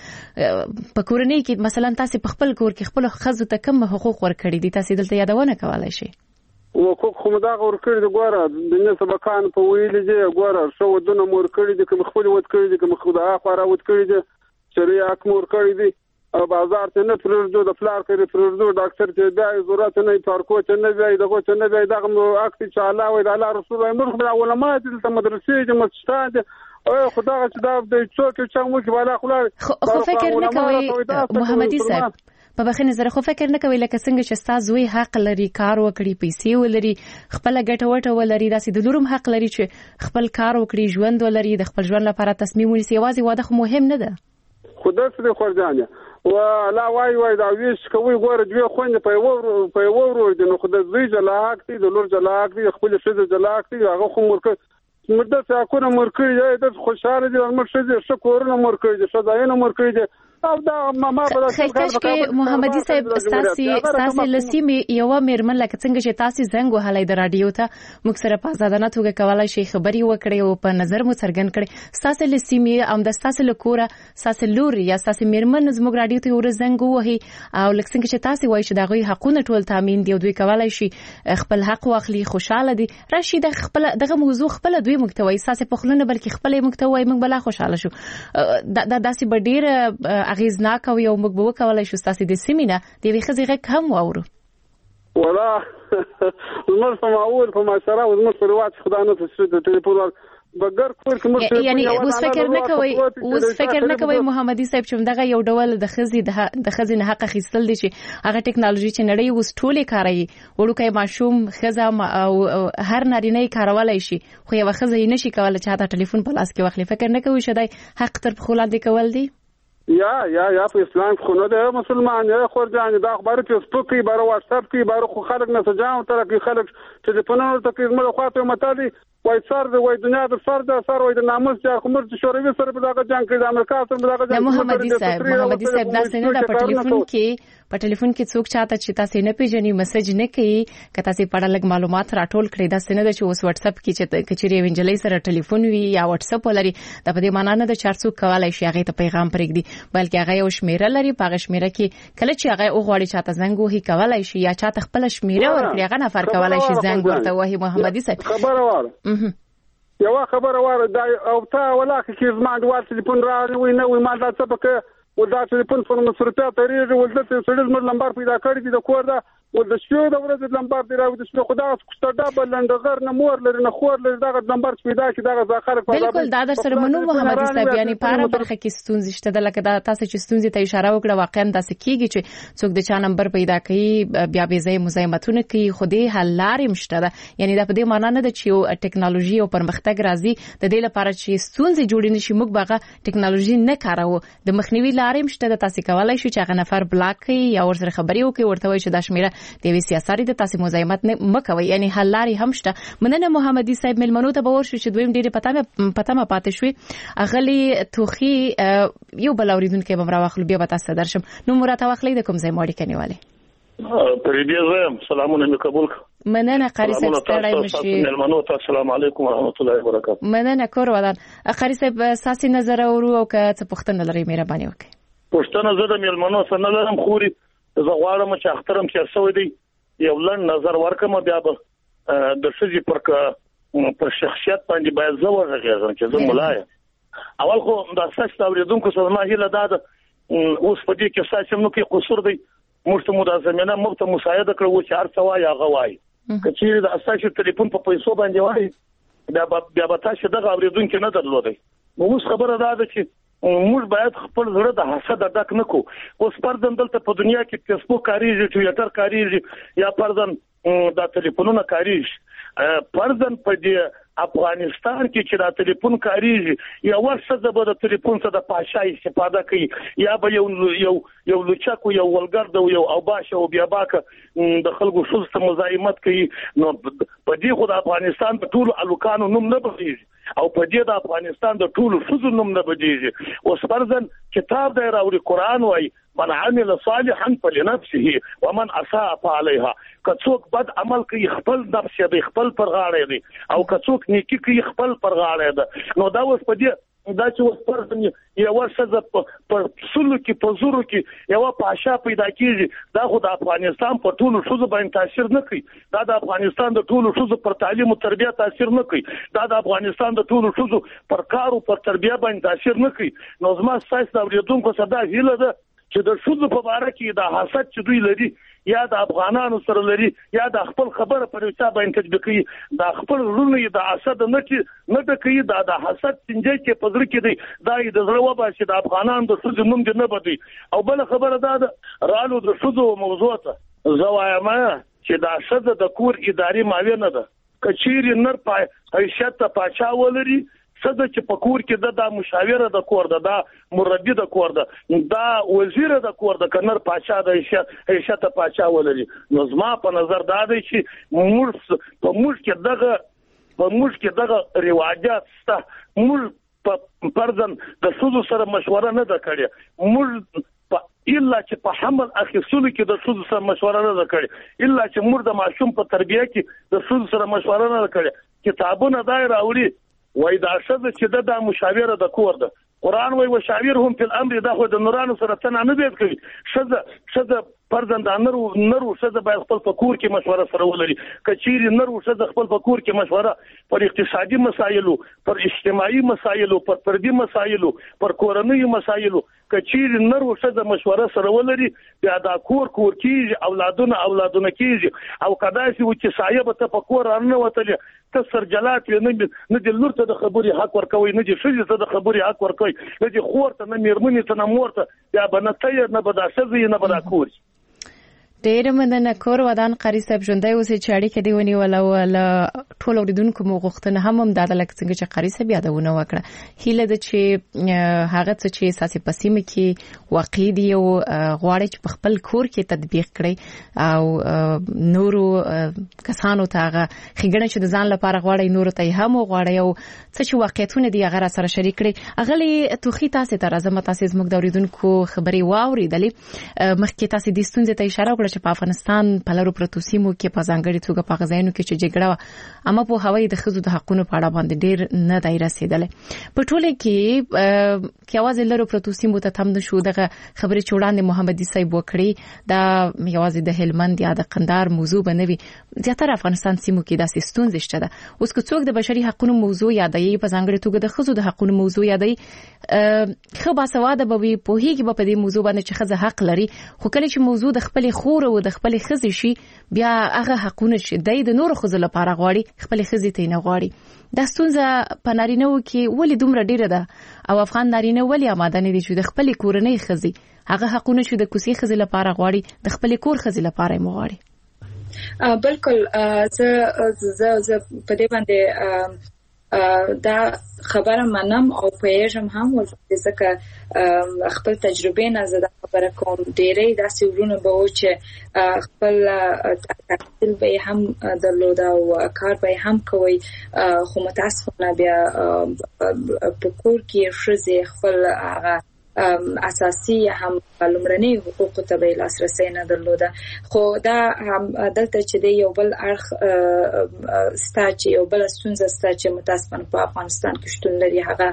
په کورنۍ کې مثلا تاسو په خپل کور کې خپل خزو ته کوم حقوق ورکړي دي تاسو ته یادونه کولای شي وکوک خو دا ورکړي د ګوره د نن سبقان په ویلې دی ګوره شو ودونه مور کړی دي کوم خپل ود کړی دي کوم خدای خورا ود کړی دي شریعه مور کړی دي او بازار ته نه پرځو د فلار کې پرځو ډاکټر ته بیا ضرورت نه پارکو ته نه وای دغه ته نه وای دغه اکټ چې الله وای د الله رسول الله موږ علماء دي مدرسې د مسجد او خدای چې دا د څوک چې موږ بالا خو فکر نه کوي محمدي صاحب په بخښنه زره خو فکر نه کوي لکه څنګه چې تاسو زوی حق لري کار وکړي پیسې ولري خپل ګټه وټه ولري داسې د لورم حق لري چې خپل کار وکړي ژوند ولري د خپل ژوند لپاره تصمیم ونیسي یوازې واده خو مهم نه ده خدای دې خورځانه و لا وای دا ویش کوي ګوره دوی خوند په یو ورور دي نو خدای زوی جلاک دي د لور جلاک دي خپل شې جلاک دي هغه خو مرکه مده څاکونه مرکړي د خوشاله دي مرشد شکرونه مرکړي شداینه مرکړي او دا ماما په خیرکش کې محمدي صاحب تاسو لسیمه یو میرمن لکه څنګه چې تاسو زنګ وهلای د رادیو ته موږ سره په ازادانه توګه کولای شي خبري وکړي او په نظر مو څرګند کړي تاسو لسیمه ام د تاسو لکوره تاسو لور یا تاسو میرمن زموږ رادیو ته ور زنګ وهي او لکه څنګه چې تاسو وایي چې دغه حقونه ټول تامین دی او دوی کولای شي خپل حق واخلي خوشاله دي راشي د خپل دغه موضوع خپل دوی محتوي تاسو په خلونه بلکې خپل محتوي موږ بلا خوشاله شو دا داسې بډیر اغیزناک او یو موږ به وکولای شو تاسو د سیمینه د وی خزیغه کم واورو ولا زموږ په معول په معاشره او زموږ په رواج خدای نه څه ټلیفون بغیر کور کوم یعنی اوس فکر نه کوي محمدي صاحب چې دغه یو ډول د خزي نه حق خېستل دي چې هغه ټکنالوژي چې نړۍ اوس ټوله کاروي وړوکې ماشوم خزه او هر نارینه کارولای شي خو یو خزه یې نشي کولای چې دا ټلیفون په لاس کې واخلي فکر نه کوي چې دای حق تر په خلاندې کول دي یا په اسلام خو نه ده مسلمان یا خورجان دا خبره چې سپوکي بار واتس اپ کې بار خو خلک نه سجاو تر کې خلک چې په نور ته کې زموږ خاطر متالي وای سر د وای دنیا د فرد سر وای د ناموس چې کومر چې شوروي سره په دغه جنگ کې د امریکا سره په دغه جنگ محمدي صاحب دا څنګه په ټلیفون کې څوک چاته چې تاسو نه پیژني میسج نه کوي که تاسو په اړه لږ معلومات راټول کړئ دا څنګه چې اوس واتس اپ کې چې کچري وینجلې سره ټلیفون وي یا واتس اپ ولري دا په دې معنی نه د 400 کولای شي هغه ته پیغام پرېږدي بلکې هغه یو شمیره لري په شمیره کې کله چې هغه اوغواړي چاته زنګ وهي کولای شي یا چاته خپل شمیره ورکړي هغه نفر کولای شي زنګ ورته وهي محمدي صاحب خبره واره یو خبره واره دا او تا ولاکه کې زما د واتس ټلیفون راوي نه وي ما دا څه پکې ودا ټلیفون په مصرفات لري ولته سړي زموږ لمبر پیدا کړی د کور دا ول د شو د ورځې لمبر دی راوي د شو خدا ستړه بلندغر نه مور لري نه خور لري دا لمبر پیدا کی دا ځخر په بالکل دا د سره منو محمدي صاحب یعنی پاره برخه کې ستونزې شته د لکه دا تاسو چې ستونزې ته اشاره وکړه واقعا دا سکیږي چې څوک د چا نمبر پیدا کوي بیا به زې مزاحمتونه کوي خو دې حل لارې مشته ده یعنی دا په دې معنی نه ده چې یو ټکنالوژي او پرمختګ راځي د دې لپاره چې ستونزې جوړې نشي موږ باغه ټکنالوژي نه کاروو د مخنیوي لارې مشته ده تاسو کولای شئ چې هغه نفر بلاک کړئ یا ورسره خبرې وکړئ ورته وایي چې دا شمیره د وی سیاسي د تاسو مزاحمت نه مکوي یعنی حل لارې هم شته مننه محمدي صاحب ملمنو ته باور شو چې دویم ډېر پته ما پاتې شوې اغلی توخي یو بل اوریدونکو به راوخلو بیا به تاسو درشم نو مراته واخلې د کوم ځای ماړي کنيواله پرې زم سلامونه مې قبول مننه قاری صاحب ستړی مشي ملمنو ته السلام علیکم ورحمت الله وبرکاته مننه کور ودان قاری صاحب ساسي نظر اورو او که څه پښتنه لري مهرباني وکړئ پښتنه زه د ملمنو سره نه لرم خوري زه غواړم چې اخترم چې سوي دی یو لن نظر ورکم بیا به د شذي پر شخصیت باندې باید زه ورغېږم چې زه ملای اول خو د اساس اوریدونکو سره ما هیله ده اوس په دې کې ساسم نو کې قصور دی موږ ته د زمينه موږ ته مساعده کړو چې هر څه وایي هغه وایي کچې د اساس ټلیفون په پیسو باندې وایي بیا به تاسو دغه اوریدونکو نه درلودي اوس خبره ده چې موږ باید خپل زړه د حسد ډک نه کو. اوس پردن دلته په دنیا کې فیسبوک کاریږي، ټویټر کاریږي، یا پردن د ټلیفونونو کاریږي. پردن په دې افغانستان کې چې دا ټلیفون کاریږي یا ورسره به د ټلیفون څخه د پاشای استفاده کوي، یا به یو لوچکو یو ولګرد او یو اوباشه او بیا باکه د خلکو شوز ته مزاحمت کوي. نو په دې خو د افغانستان په ټولو الوکانو نوم نه بدیږي او په دې د افغانستان د ټولو شوز نوم نه بدیږي. اوس پردن کتاب دی راوړي، قرآن وایي من عمل صالحا فلنفسه ومن اساء فعليها. کڅوک بد عمل کوي خپل نفس یې خپل پر غاړه دی، او کڅوک نیکی کوي خپل پر غاړه ده. نو دا اوس په دې دا چې اوس پردن یو ورسره په سلو کې په زورو کې یو پاشا پیدا کیږي، دا خو د افغانستان په ټولو شوزو باندې تاثیر نه کوي، دا د افغانستان د ټولو شوزو پر تعلیم او تربیه تاثیر نه کوي، دا د افغانستان د ټولو شوزو پر کار او پر تربیه باندې تاثیر نه کوي. نو زما ساينس د اوریدونکو صدا هیله ده چې د شوزو په اړه کې د حسد چې دوی لري یا د افغانانو سره لري یا د خپل خبره پر وسا باندې تطبیقي د خپل رونی د حسد نه د کوي د حسد څنګه چې پزړه کې دی دا د زړه وبا چې د افغانانو د شوزو نوم دې نه بدی. او بل خبره ده رالو د شوزو موضوع ته زوايمه چې د حسد د کور اداري معاون ده، کچيري نر پای حیثیت ته پاچا ولري صد چې پکور کې د مشاوره د کور ده، د مربي د کور ده، دا وزیر د کور ده، کنر پاچا د حیثیت پاچا ولري. نو زما په نظر دا دی چې موږ کې دغه رواجات شته. موږ په پردن د سودو سره مشوره نه ده کړې، موږ الا چې په حمل اخیستلو کې د سودو سره مشوره نه ده کړې، الا چې موږ د ماشوم په تربیه کې د سودو سره مشوره نه ده کړې. کتابونه دای راوړي وای دا شذ چې د مشاوره د کور ده، قرآن وای وشاورهم فی الامر، دا خو د نورانو سره تنه نه دی کوي. شذ پردن د نرو شذ باید خپل فکر کې مشوره سره ولري. کچيري نرو شذ خپل فکر کې مشوره پر اقتصادي مسایلو، پر اجتماعي مسایلو، پر فردي مسایلو، پر کورنۍ مسایلو، کچيري نرو شذ مشوره سره ولري، بیا دا کور کیږي، اولادونه کیږي. او کداسي و چې صاحب ته فکر نه وتلې ته سرجلات نه د لور ته د خبري حق ورکوي، نه د شذ ته د خبري حق ورکوي، نه د خور ته، نه میرمنې ته، نه مور ته، یا بنته نه بدا شذ نه بدا کور. ډېر مننه. کور ودان قاری صاحب ژوندۍ اوسې چې اړیکه دی ونیول او ټول اوریدونکو مو غوښتنه هم دا د لکه څنګه چې قاری صاحب یادونه وکړه. هیله ده چې هغه څه چې اساسي پسیمه کې واقع دي او غواړي چې په خپل کور کې تطبیق کړي او نورو کسانو ته هغه خګنه چې د ځان لپاره غواړي نورو ته هم غواړي او څه چې واقعیتونه دي هغه سره شریک کړي. اغلی توخی تاسو ته راځم، تاسو زموږ د اوریدونکو خبري واوریدلې. مخکې تاسو د ستونزې ته اشاره وکړه چې په افغانستان په لارو پروتو سیمو کې په ځانګړي توګه په غزاینو کې چې جګړه اما په هوایي د خزو د حقونو په اړه باندې ډېر نه دی رسیدلې. په ټوله کې یوازې لارو پروتو سیمو ته تم نشو دغه خبرې چې وړاندې محمدي صاحب وکړي دا یوازې د هلمند یا د قندهار موضوع بنوي، زیاتره افغانستان سیمو کې داسې ستونزې شته. اوس که څوک د بشري حقونو موضوع یادوي، په ځانګړي توګه د خزو د حقونو موضوع یادوي، خو باسواده به وي، پوهیږي په دې موضوع باندې چې خزه حق لري، خو کله چې موضوع د خپل خور او د خپل خزې شي بیا هغه حقونه شي د نور خزو لپاره غواړي، خپل خزې ته نه غواړي. دا ستونزه په نارینه‌و کې ولې دومره ډیره ده او افغان نارینه ولې آماده نه دي چې د خپل کورنۍ خزې هغه حقونه چې د کوسي خزې لپاره غواړي د خپل کور خزې لپاره یې غواړي؟ بالکل زه په دې باندې دا خبره منم او پېژم هم ځکه خپل تجربه نه زده خبره کوم. ډېرې داسې ورونه به و چې خپل تحصیل به هم درلود او کار به هم کوي، خو متاسفانه بیا په کور کې ښځې خپل هغه اساسي هم لمرني حقوق ته به لاسرسي نه درلوده. خو دا هم دلته چې دی یو بل اړخ ستا چې یو بل ستونزه ستا چې متاسفانه په افغانستان کې شتون لري، هغه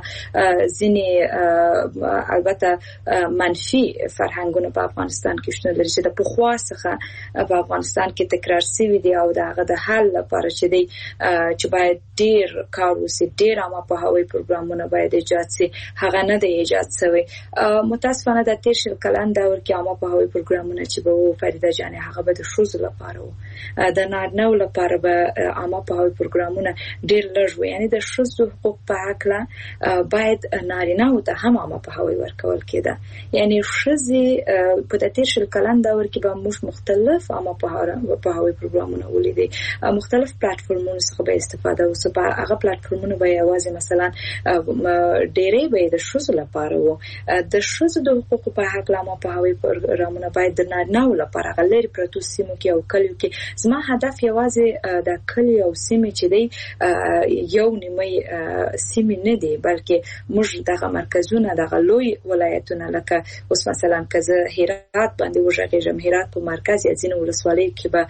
ځینې البته منفي فرهنګونه په افغانستان کې شتون لري چې د پخوا څخه په افغانستان کې تکرار شوي دي او د هغه د حل لپاره چې دی چې باید ډیر کار وشي، ډیر عامه په هوایي پروګرامونه باید ایجاد شي، هغه نه دی ایجاد شوی. متاسفانه د تیر شل کلن دور کې عامه پوهاوی پروګرامونه چې به فریده جان هغه به د شوز لپاره وو د نارینه‌و لپاره به عامه پوهاوی پروګرامونه ډیر لږ وو یعنی د شوز حقوق په اړه باید نارینه‌و ته هم عامه پوهاوی ورکول کېده یعنی شوزي په د تیر شل کلن دور کې به موږ مختلف عامه پوهاوی پروګرامونه ولیدي مختلف پلیټفارمونو څخه به استفاده وسو په هغه پلیټفارمونو به یوازې مثلا ډېرې به د شوز لپاره وو د شوز د حقوقو په اړه عامه پوهاوی پروګرامونه باید د نارینه‌و لپاره غلې پروتو سیمو کې او کلیو کې زما هدف یوازې د کلی او سیمې چې دی یو نیمه سیمې نه دی بلکې موږ دغه مرکزونه دغه لوی ولایتونه لکه اوس مثلا کزه هرات باندې وژغېږم هرات په مرکز یا ځینې ولسوالۍ کې به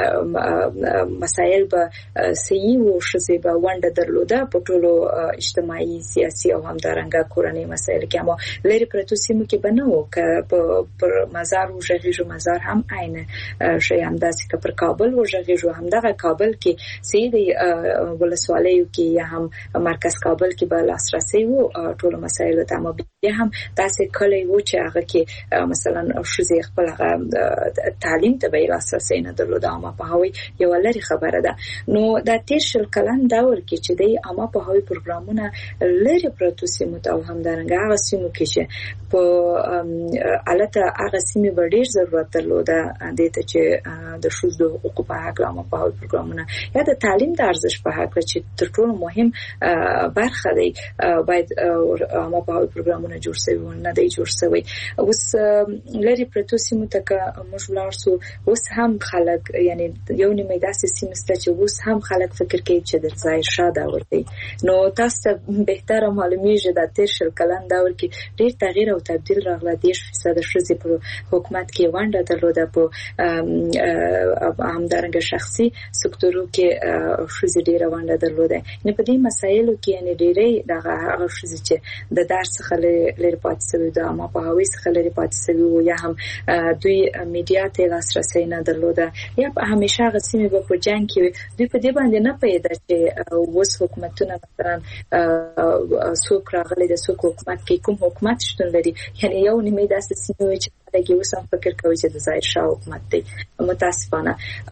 مسایل به صحیح او شزه به ونده درلوده په ټولو اجتماعي سیاسي او همدارنګه کورنۍ مسایل کې اما لري پرتو سیمو کې بنو په مزار وژغېږو مزار هم عین شي همداسې که پر کابل وژغېږو همدغه کابل کې سیدي ولسوالیو کې یا هم مرکز کابل کې به لاسرسي وو ټولو مسایلو ته اما بیا هم داسې کلی وو چې هغه کې مثلا شزه خپل تعلیم ته به لاسرسي نه درلوده اما په هوی یو لري خبره ده نو د تیر شل کلن دور کې چې دی اما په هوی پروګرامونه لري پروتو سیمو ته هم درنګ هغه سیمو کې چې په الته هغه سیمه به ډیر ضرورت درلوده د ته چې د شوز د حقوقو په اړه اما په هوی پروګرامونه یا د تعلیم د ارزښت په اړه چې تر ټولو مهم برخه دی باید اما په هوی پروګرامونه جوړ شوي نه دی جوړ شوی اوس لري پروتو سیمو ته موږ ولارسو اوس هم خلک یعنی یو نیمه داسې سیمه ست چې اوس هم خلک فکر کوي چې د ځای شاده ورته نو تاسو بهتره معلومیږي د تیر شل کلن دور کې ډیر تغییر او تبديل راغله 10% شوزي په حکومت کې ونده درلوده په همدارنګه شخصي سکتورو کې شوزي ډیر ونده درلوده نه په دې مسایلو کې یعنی ډیرې دغه هغه شوزي چې د درس څخه لري پاتې شوی د اما په هوی څخه لري پاتې شوی یا هم دوی میډیا ته لاسرسي نه درلوده یا په همیشه غسیمه په جنگ کې دوی په دې باندې نه پیدا چې وس حکومتونه مثلا څوک راغلي د څوک حکومت کې کوم حکومت شتون لري یعنی یو نیمه داسې سیمه چې دغه وسم فکر کوي چې د ظاهر شاه حکومت دی متاسفانه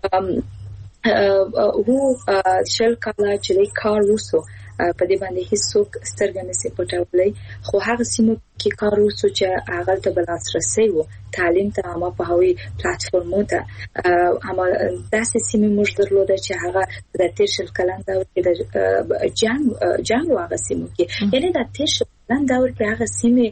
هو شل کاله چې کار وسو په دې باندې هیڅوک سترګې نشي پټولای خو هغه سیمو کې کار وسو چې هغه ته بلاسرسي وو تعلیم ته اما په هوی پلیټفارمو ته اما داسې سیمې موږ درلوده چې هغه د تیر شل کلن دور کې د جنگ هغه سیمو کې یعنی د تیر شل کلن دور کې هغه سیمې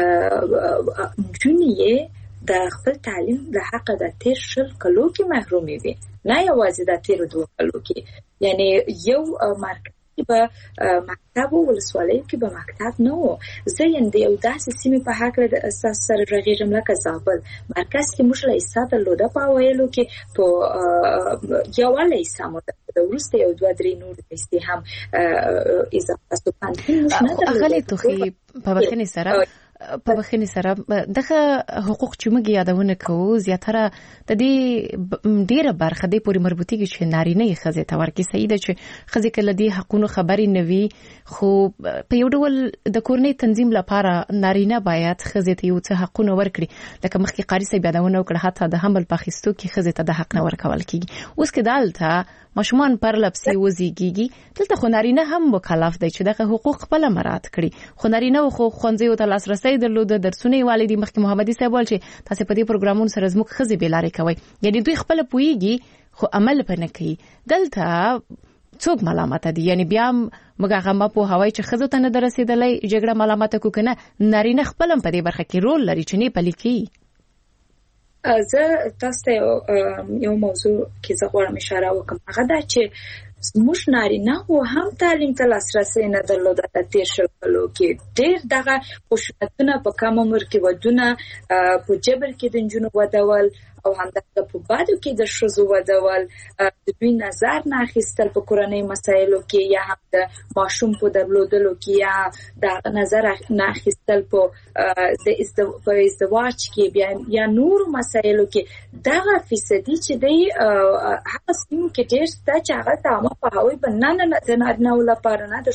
جنې د خپل تعلیم د حق د تیر شل کلو کې محرومې وي نه یوازې د تیر 2 کلو کې یعنی یو مرکز به مکتب او ولسوالۍ کې به مکتب نه و زین د یو داسې سیمې په حق د اساس سره رغېږم لکه زابل مرکز کې موږ له ایساده لوده په ویلو کې په یو ولې سمو د ورسته یو 2-3 نور دستي هم اضافه سپان غلې توخي په بخنه سره دغه حقوق چې موږ یادونه کوو زیاتره د دې ډیره برخه د پوری مربوطیږي چې نارینه یې خزه ته ورکی سیده چې خزه کله دې حقونو خبري نوي خو په یو ډول د کورنۍ تنظیم لپاره نارینه باید خزه ته یو څه حقونه ورکړي لکه مخکې قاری صاحب یادونه وکړه حتی د حمل پاخستو کې خزه ته د حق نه ورکول کیږي اوس کې دالته ماشومان پر لپسي وزيږي دلته خو نارینه هم مکلف دی چې دغه حقوق خپل مراعات کړي خو نارینه خو خوندې ته لاسرسي درلوده درسونه والدي مخکې محمدي صاحب ول چې تاسو په دې پروګرامونو سره زموږ خزي بیلارې کوي یعنی دوی خپل پويږي خو عمل پنه کوي دلته څوک ملامت دي یعنی بیا موږ هغه په هوای چې خزو ته نه درسیدلې جګړه ملامت کو کنه نارینه خپل په دې برخه کې رول لري چې نه پلیکي زه تاسو یو موضوع کې زه غواړم اشاره وکړم هغه دا چې موږ نارینه او هم تعلیم ته لاسرسي نه درلوده د تیر شل کلو کې ډېر دغه خشونتونه په کم عمر کې ودونه په جبر کې د جنونو ودول او همدغه په بادو کې د شذو ودول د دوی نظر نه اخیستل په کورنۍ مسایلو کې یا هم د ماشوم په درلودلو کې یا د نظر نه اخیستل په ازدواج کې بیا یا نور مسایلو کې دغه فیصدي چې دی هغه سیمو کې ډېر ست چې هغه ته په هوی بنانه د نارینه لپاره نه د شذو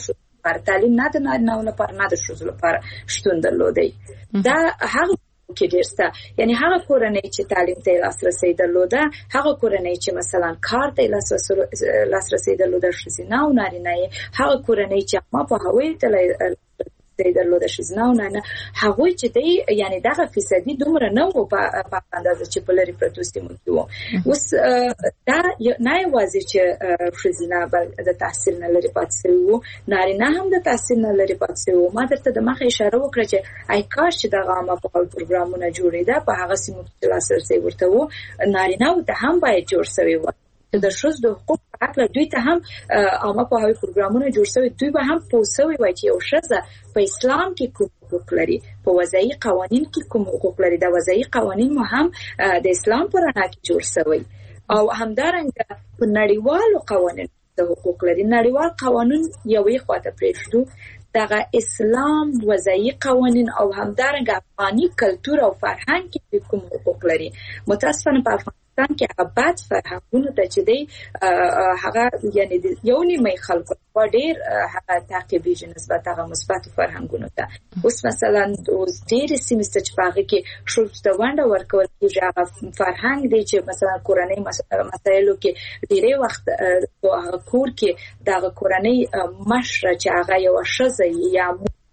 لپاره تعلیم نه د نارینه لپاره نه د ښځو لپاره شتون درلودي. دا هغه کې ډیرسته، یعنی هغه کورنۍ چې تعلیم ته لاسرسي درلوده، هغه کورنۍ چې مثلا کار ته لاسرسي درلوده ښځینه او نارینه، هغه کورنۍ چې ما په هوی ته درلوده ښځینه او نارینه، هغه چې دی یعنی دغه فیصدي دومره نه وو په اندازه چې په لري پروتو سیمو کې وو. اوس دا نه یوازې چې ښځینه د تحصیل نه لري پاتې شوي وو، نارینه هم د تحصیل نه لري پاتې شوي وو. ما درته د مخه اشاره وکړه چې ای کاش چې دغه عامه فعال پروګرامونه جوړېده په هغه سیمو کې لاسرسي ورته وو، نارینه ته هم باید جوړ شوی وو. د ښځو د حقوق په اړه دوی ته هم عامه پوهاوی پروګرامونه جوړ شوي، دوی به هم پوه شوي وای چې یو ښځه په اسلام کې کوم حقوق لري، په وضعي قوانین کې کوم حقوق لري. د وضعي قوانین مو هم د اسلام په رڼا کې جوړ شوي، او همدارنګه په نړیوالو قوانینو د حقوق لري. نړیوال قانون یوې خواته پرېږدو، دغه اسلام وضعي قوانین او همدارنګه افغاني کلتور او فرهنګ کې کوم حقوق لري. متاسفانه په افغانستان کې ابد فرهنګونه د چې دی هغه یعنی یو نیمه خلکو په ډیر هغه تعقیبېږي نسبت هغه مثبت فرهنګونو ته. اوس مثلا اوس ډیر سیمسته چې هغه کې شوت ونده ورکول کېږي، هغه فرهنګ دی چې مثلا کورنۍ مسایلو کې ډیره وخت هغه کور کې دغه کورنۍ مشره چې هغه یو ښځه یا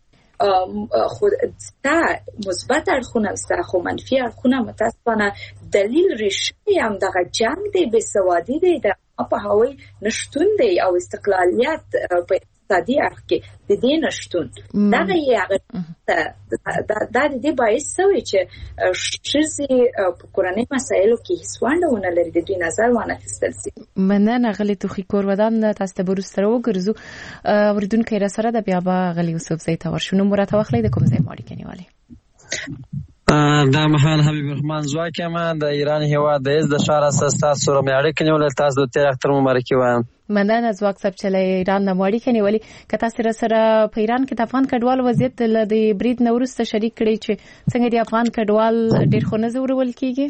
خود تا مثبت اړخونه ستا خو منفي اړخونه متاسفانه دلیل ریښې هم دغه جنگ دی، بې سوادي دی، د په هوی نشتون دی او استقلالیت په اقتصادي اړخ کې د دې نشتون دغه یې هغه دا د دې باعث شوی چې ښځې په کورنۍ مسایلو کې هیڅ ونډه ونه لري، د دوی نظر وانخیستل شي. مننه غلی توخی کور ودان تاسو ته وروسته وګرځو. اوریدونکو را سره د بیا به غلی یوسفزۍ ته ورشو. مرته واخلې د کوم ځای ماړی کنيوالي دا مهال حبیب الرحمن زواکه ما د ایران هیواد د از د شهر اساس سره مې اړیکه نیول. تاسو د تیر اختر مبارکي وایم. مننه زواک صاحب چې له ایران نه ماړی کنيوالي کته سره په ایران کې د افغان کډوال وضعیت له د برید نورسته شریک کړي چې څنګه د افغان کډوال ډیر خو نه زورول کیږي.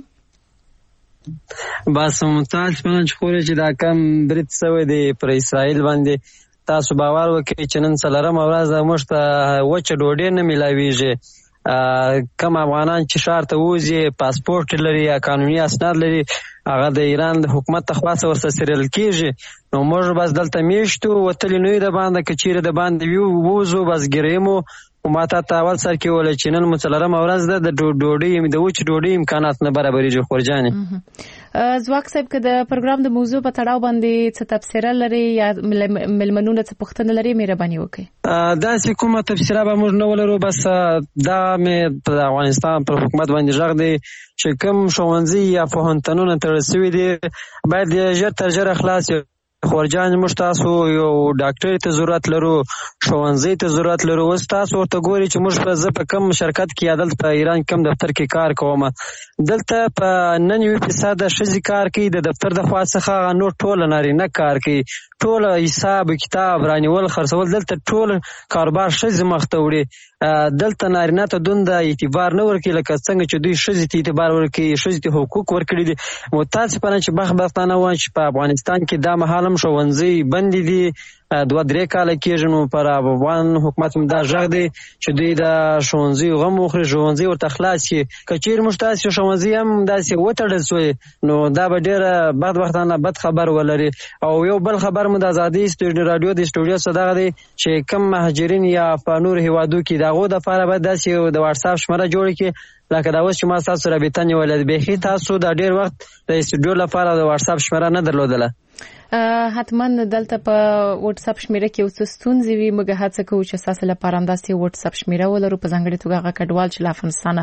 بس ممتاز پنځ خوري چې دا کم برید سوی دی پر اسرائیل باندې. تاسو باور وکړئ چې نن څلورم ورځ موږ ته وچه ډوډۍ نه ملاويږي. کم افغانان چې ښار ته وځي پاسپورت لري یا قانوني اسناد لري، هغه د ایران د حکومت تخواص ورسره سریل کیږي. نو موږ بس دلته میشتو وتلی نوې د باندې کچیر د باندې ووزو بس ګریمو ما ته اول سر کې ولې چې نن مڅلرم ورځ ده د ډوډۍ د وچ ډوډۍ امکانات نه برابرېږي. خورجانې زواک صاحب که د پروګرام د موضوع په تړاو باندې څه تفسیر لري یا ملمنونه څه پوښتنه لري مهرباني وکړئ. دا چې کومه تفسیر به موږ نه ولرو، بس دا مې په افغانستان پر حکومت باندې ژغ دی چې کوم ښوونځي یا پوهنتونونه تړل شوي دي باید ژر تر ژره خلاص. خورجان موږ تاسو یو ډاکټر ته ضرورت لرو، ښوونځي ته ضرورت لرو. اوس تاسو ورته ګوري چې موږ په کوم شرکت کې یا دلته په ایران کوم دفتر کې کار کوم، دلته په 99% ښځې کار کوي، د دفتر د خوا څخه نور ټول نارینه کار کوي. ټول حساب کتاب رانیول خرڅول دلته ټول کاروبار ښځې مخ ته وړي. دلته نارینه ته دومره اعتبار نه ورکوي لکه څنګه چې دوی ښځې ته اعتبار ورکوي، ښځې ته حقوق ورکړي دي. متاسفانه چې بختانه وایم چې په افغانستان کې دا مهال هم ښوونځي بندې دي، 2-3 کاله کېږي. نو پر افغان حکومت دا ژغ دی چې دوی د ښوونځي غم وخوري، ښوونځي ورته خلاص کړي. که چېرې موږ تاسې ښوونځي هم داسې وتړل شوی نو دا به ډېره بدبختانه بد خبر ولري. او یو بل خبر مو د ازادۍ راډیو د سټوډیو څخه دغه دی چې کم مهاجرین یا په نور هیوادو کې د هغو دپاره باید داسې د واټساپ شمېره جوړه کړي لکه دا اوس چې ما ستاسو رابطه نیولې ده. بیخي تاسو دا ډېر وخت د سټوډیو لپاره د واټساپ شمېره نه درلودله. حتما دلته په واتس اپ شمیره کې اوس ستونزې وي، موږ هڅه کوو چې تاسو لپاره هم داسې واتس اپ شمیره ولرو په ځانګړي توګه هغه کډوال چې له افغانستان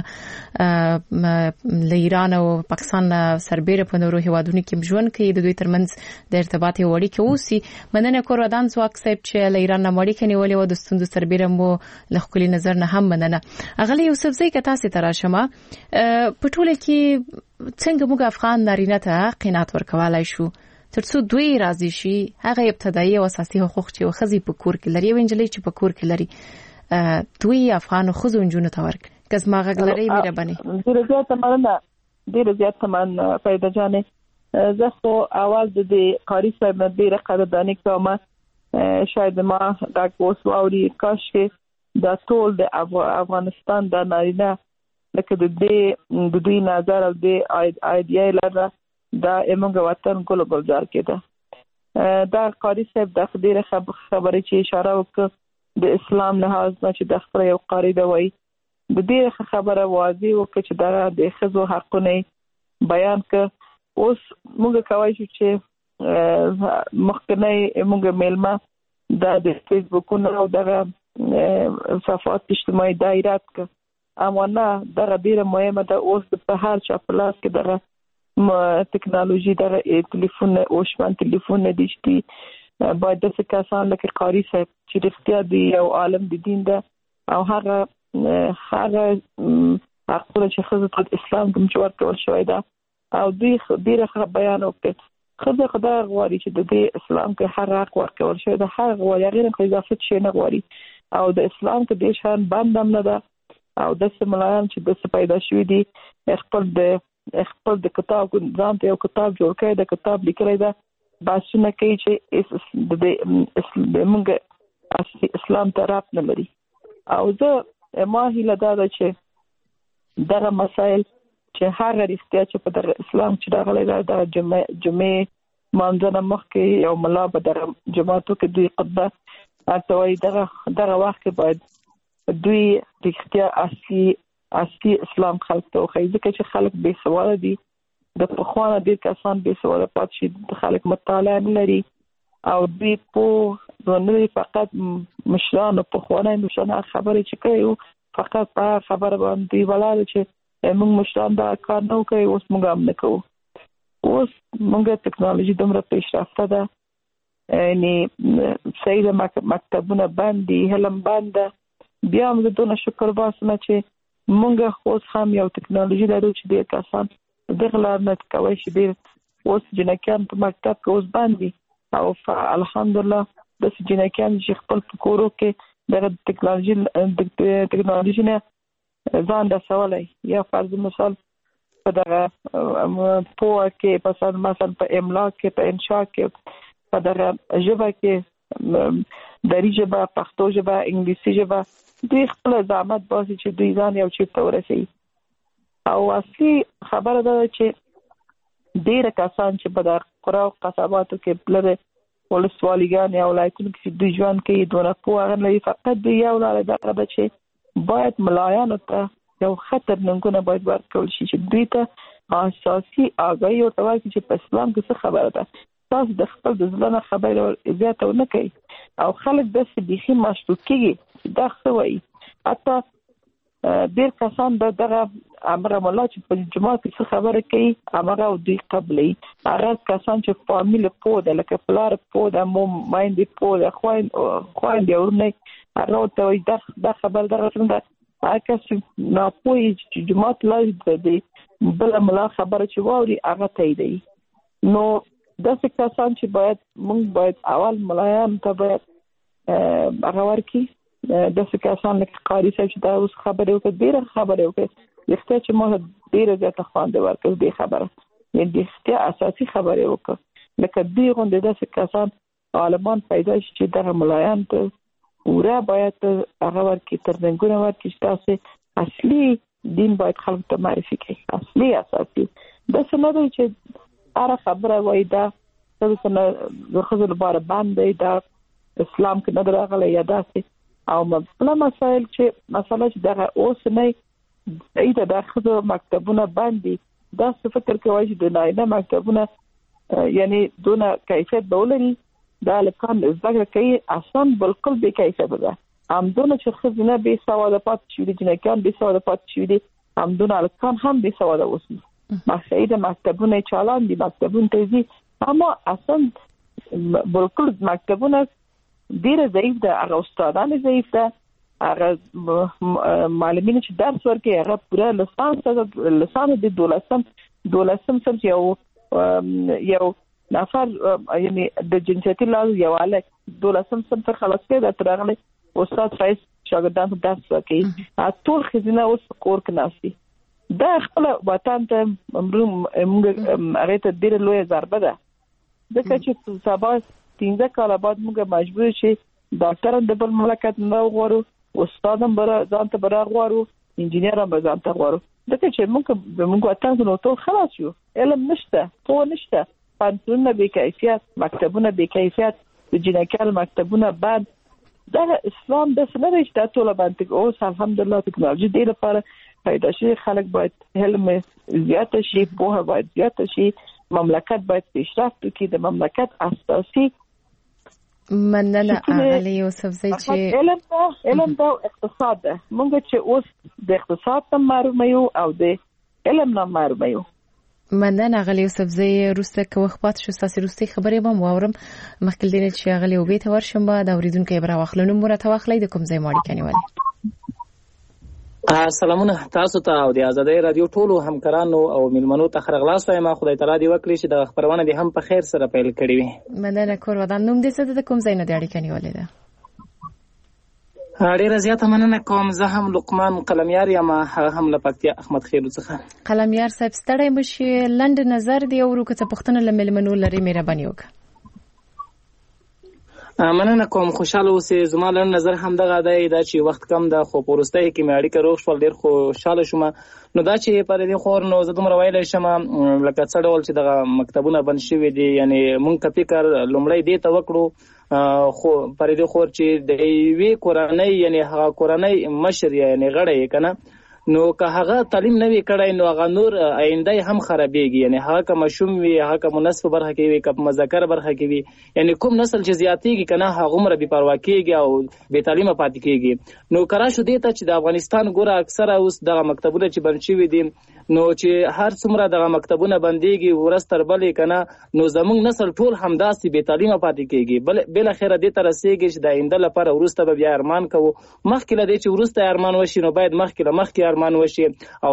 له ایران او پاکستان سربېره په نورو هیوادونو کې ژوند کوي، د دوی ترمنځ د ارتباط اړیکې اوسي. مننه کور ودان زواک صاحب چې له ایران نه اړیکې نیولې او د ستونزو سربېره مو له خپل نظر نه هم مننه. اغلی یوسفزۍ که تاسو ته راشم په ټوله کې څنګه موږ افغان نارینه ته قناعت ورکولای شو ترڅو دوی راضي شي هغه ابتدایي او اساسي حقوق چې ښځې په کور کې لري او نجلۍ چې په کور کې لري دوی افغان ښځو نجونو ته ورکړي. که زما غږ لري مهرباني. ډېره زیاته مننه پیدا جانې. زه خو اول د قاری صاحب ډېره قدرداني کوم شاید ما دا کوس واوري کاش کې دا ټول د افغانستان د نارینه لکه د دوی نظر او د ایډیا لاره دا موږ وطن ګل ګلزار کېده دا قاری صاحب د خدای خبرې چې اشاره وکړه د اسلام لحاظ نه چې د خپل یو قاری دا وایي د دې خبره واضح وکړه چې دا د ښځو حقونه بیان کړ اوس موږ کوي چې مخکنی موږ میلمه د فیسبوکونو او د صفحات اجتماعي دایرات ک امانه د ډیره مهمه ده اوس په هر چا په لاس کې د ټکنالوژي د ټلیفون او شمن ټلیفون ډیجیټي باید د کسان لکه قاری صاحب چې رښتیا دی او عالم د دین ده او هغه حقونه چې ښځو ته اسلام کوم چې ورکول شوی ده او دوی ډیره بیان وکړي ښځه خدای غواړي چې د دې اسلام کې هر حق ورکول شوی ده هر غواړي غیر اضافه شي نه غواړي او د اسلام کې د شان بندم نه ده او د سملایان چې د پیدا شوی دي خپل د کتاب ځان ته یو کتاب جوړ کړی د کتاب لیکلی ده باسونه کوي چې د موږ اسلام ته رابط نه لري او زه ما هیله ده چې دغه مسائل چې هغه رښتیا چې په دغه اسلام چې راغلی ده د جمعې مانځنه مخکې یو ملا به دغه جماعتو کې دوی خطبه ورته وایي دغه وخت کې باید دوی رښتیا اصلي اسلام خلک ته وښایي ځکه چې خلک بې سواده دي د پخوانه ډېر کسان بې سواده پاتې شي خلک مطالعه نه لري او دوی په نه فقط مشرانو پخوانی مشران خبرې چې کوي فقط په خبره باندې ولاړ چې موږ مشران دا کار نه کوي اوس موږ هم نه کوو اوس موږ ټکنالوژي دومره پیشرفته ده یعنی صحیح مکتبونه بند دي علم بند ده بیا موږ دونه شکر باسو چې موږ اوس هم یو ټکنالوژي لرو چې ډېر کسان دغه لار نه کوي چې ډېر اوس جنکیان په مکتب کې اوس بند دي او الحمدلله د جنکیان چې خپل کورو کې د ټکنالوژي نه ځان رسولی یا فرض مثال په دغه پوهه کې مثلا په املا کې په انشاء کې په دغه ژبه کې دری ژبه پښتو ژبه انګلیسي ژبه دوی خپل زحمت باسي چې دوی ځان یو چیرته ورسوي او اصلي خبره ده چې ډېر کسان چې په دغه قرا او قصباتو کې بلره ولسوالیګان یا ولایتونو کې دوی ژوند کوي دونه پوهه لري فقط دوی یو لاره ده چې باید ملایانو ته یو خطر ننګونه باید ورکول شي چې دوی ته اساسي آگاهي ورته ورکړي چې په اسلام کې څه خبره ده تاسو د خپل د ځلانه خبرې زیاته ونه کوي او خلک داسې بیخي مشکوک کېږي دا څه وایي حتی ډېر کسان به دغه امره مولا چې په جماعت کې څه خبره کوي امره او دوی قبلي هغه کسان چې فامیل پوه ده لکه پلار پوه ده مایندې پوه ده خویندې ورونه هغه ورته وایي دا خبر دغه څنګه ده هغه کس چې ناپوهي چې جماعت لارې دی بله ملا خبره چې واوري هغه تاییدوي نو داسې کسان چې موږ باید اول ملایانو ته باید هغه ورکړي داسې کسان لکه قاري صاحب چې دا اوس خبرې وکړي ډېره خبرې وکړي رښتیا چې ما ډېره زیاته خوند ورکړ دې خبره یعنې رښتیا اساسي خبرې وکړه لکه دوی غوندې داسې کسان عالمان پیدا شي چې دغه ملایان ته پوره باید هغه ورکړي ترڅنګونه ورکړي چې تاسې اصلي دین باید خلکو ته معرفي کړي اصلي اساسي داسې نه دی چې هره خبره وایي دا د ښځو لپاره بند دی دا اسلام کې نه راغلی یا داسې او بله مسایل چې مسله چې دغه اوس نه ایده د ښځو مکتبونه بند دي داسې فکر کوي چې د نارینه مکتبونه یعنی دونه کیفیت به ولري دا هلکان زده کړه کوي اصلا بالکل بې کیفیته ده همدونه چې ښځې نه بې سواده پاتې شوي دي جنکیان بې سواده پاتې شوي دي همدونه هلکان هم بې سواده اوسي صحیح مکتبونه چالان دي مکتبونه ته ځي اما اصلا بالکل مکتبونه ډیره ضعیف ده هغه استادان ضعیف ده هغه معلمین چې درس ورکوي هغه پوره لسان د دولسم سم یو نفر یعنی د جنسیتي لحاظ یو هلک دولسم سم ته خلاص کړی ده تر هغه استاد فایز شاګردانو ته درس ورکوي ټول ښځینه اوس په کور کې ناست دي دا خپله وطن ته موږ هغې ته ډېره لویه ضربه ده ځکه چې سبا 15 کال بعد موږ مجبور شي ډاکټر د بل مملکت نه غواړو، استاد هم ځان ته برا غواړو، انجینر هم ځان ته غواړو. دغه چې موږ وطن نو ټول خلاص یو، علم نشته، پوهه نشته، پانتونونه بې کیفیت، مکتبونه بې کیفیت، د جنکال مکتبونه بند. دا اسلام د سنره چې ټول باندې اوس الحمدلله ټکنالوژي دی لپاره پیدا شي. خلک باید علم زیات شي، پوهه باید زیات شي، مملکت باید پیشرفت وکړي. د مملکت اساسي مننه اغلی یوسفزی چې علم دا اقتصاد ده. موږ چې اوس د اقتصاد ته معلومه یو او د علم نه معلومه یو. مننه اغلی یوسفزی. روسته که وخت پات شو ساسي روستي خبرې به واورم. مخکې دې چې اغلی او بیت ورشم به د اوریدونکو برا واخلنو مرته واخلې د کوم ځای ماړی کني والی. سلامونه تاسو ته او د آزادۍ رادیو ټولو همکارانو او ملمنو ته خرغلاس وایم. خدای تعالی دې وکړي چې د خبرونه دې هم په خیر سره پیل کړي وي. مننه کور ودان. نوم دې څه د کوم ځای نه دی اړیکه نیولې ده؟ ډیره زیاته مننه کوم. زه هم لقمان قلمیار یم، هغه هم له پکتیا احمد خیرو څخه. قلمیار صاحب ستړی مشي، لنډ نظر دی او که څه پښتنه له ملمنو لري مهرباني وکړه. مننه کوم. خوشاله اوسئ. زما لنډ نظر هم دغه دی دا چې وخت کم ده، خو په وروستۍ کې مې اړیکه روغ شول، ډېر خوشاله شوم. نو دا چې پر دې خور نو زه دومره ویلی شم لکه څه ډول چې دغه مکتبونه بند شوي دي، یعنی مونږ که فکر لومړی دې ته وکړو خو پر دې خور چې د یوې کورنۍ یعنی هغه کورنۍ مشر یعنی غړی یې که نه، نو که هغه تعلیم نه وي کړی نو هغه نور آینده هم خرابېږي. یعنی هغه که ماشوم وي، هغه که منصف برخه کې وي، که په مذکر برخه کې وي، یعنی کوم نسل چې زیاتېږي که نه هغومره بې پروا کېږي او بې تعلیمه پاتې کېږي. نو که راشو دې ته چې د افغانستان ګوره اکثره اوس دغه مکتبونه چې بند شوي دي، نو چې هر څومره دغه مکتبونه بندېږي ورځ تر بلې که نه، نو زموږ نسل ټول همداسې بې تعلیمه پاتې کېږي. بالاخره دې ته رسېږي چې د آینده لپاره وروسته به بیا ارمان کوو. مخکې له دې چې وروسته ارمان وشي نو باید مخکې ارمان وشي او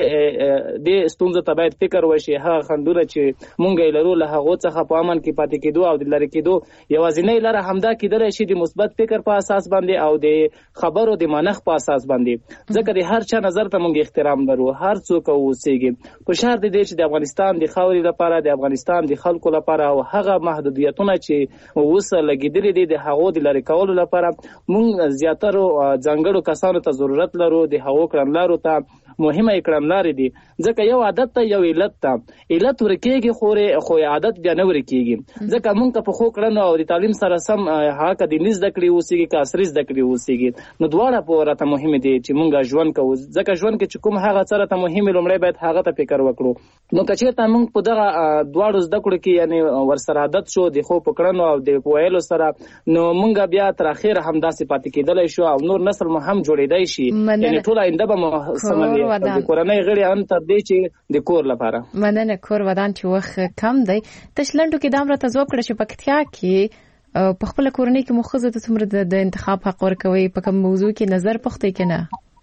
دې ستونزو ته باید فکر وشي. هغه خنډونه چې مونږ یې لرو له هغو څخه په امن کې پاتې کېدو او د لرې کېدو یوازینۍ لاره همدا کېدلی شي د مثبت فکر په اساس باندې او د خبرو د منخ په اساس باندې. ځکه د هر چا نظر ته مونږ احترام لرو، هر څوک اوسېږي. په شرط دی چې د افغانستان د خاورې لپاره، د افغانستان د خلکو لپاره او هغه محدودیتونه چې اوس لګېدلي دي د هغو د لرې کولو لپاره مونږ زیاترو ځانګړو کسانو ته ضرورت لرو. د هغو کړنلارو ته مهمه کړنلارې دي، ځکه یو عادت ته یو علت ته علت ورکېږي خو عادت بیا نه ورکېږي. ځکه مونږ ته په ښو کړنو او د تعلیم سره سم هغه که دیني زده کړې اوسېږي که عصري زده کړې اوسېږي، نو دواړه په راته مهمې دي چې مونږ ژوند کوو. ځکه ژوند کې چې کوم هغه څه راته مهمې لومړی باید هغه ته فکر وکړو. نو که چېرته مونږ په دغه دواړو زده کړو کې یعنې ورسره عادت شو د ښو په کړنو او د ویلو سره، نو مونږ بیا تر اخره همداسې پاتې کېدلی شو او نور نسل مو هم جوړېدی شي. یعنې ټوله آینده به مو سمه وي د کورنۍ غړي ان تر دې چې د کور لپاره. مننه کور ودان چې وخت کم دی. تشلندو کې دام را تزوب کړه چې پکتیا کې په خپل کورنۍ کې مخزه د څومره د انتخاب حق ورکوي په کوم موضوع کې نظر پختې کنه؟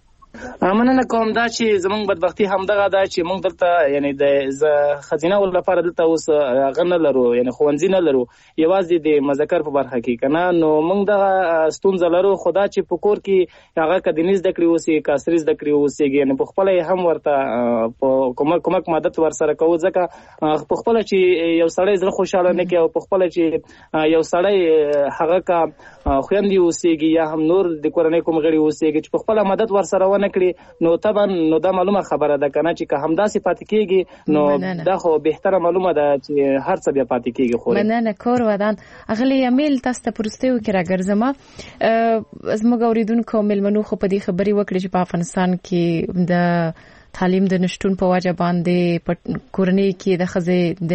مننه کوم. دا چې زمونږ بدبختي همدغه ده چې مونږ دلته یعنی د خزینه ول لپاره دلته اوس هغه نه لرو، یعنی ښوونځي نه لرو، یوازې د مذکر په برخه کې که نه. نو مونږ دغه ستونزه لرو. خو دا چې په کور کې هغه که دیني زده کړې اوسي که عصري زده کړې اوسېږي، یعنې په خپله یې هم ورته په کومک مدد ورسره کوو. ځکه په خپله چې یو سړی زړه خوشحاله نه کړي او په خپله چې یو سړی هغه که خویندې اوسېږي یا هم نور د کورنۍ کوم غړي اوسېږي چې په خپله مدد ورسره ونه کړي، نو طبعا نو دا معلومه خبره ده کنه چې که همداسې پاتې کېږي نو دا خو بهتره معلومه ده چې هر څه بیا پاتې کېږي. خو مننه کور ودان. اغلی امیل تاسو ته پرستیو کې راګرځم. زموږ اوریدونکو ملمنو خو په دې خبرې وکړي چې په افغانستان کې د تعلیم د نشټون په وجه باندې په کورنۍ کې د ښځې د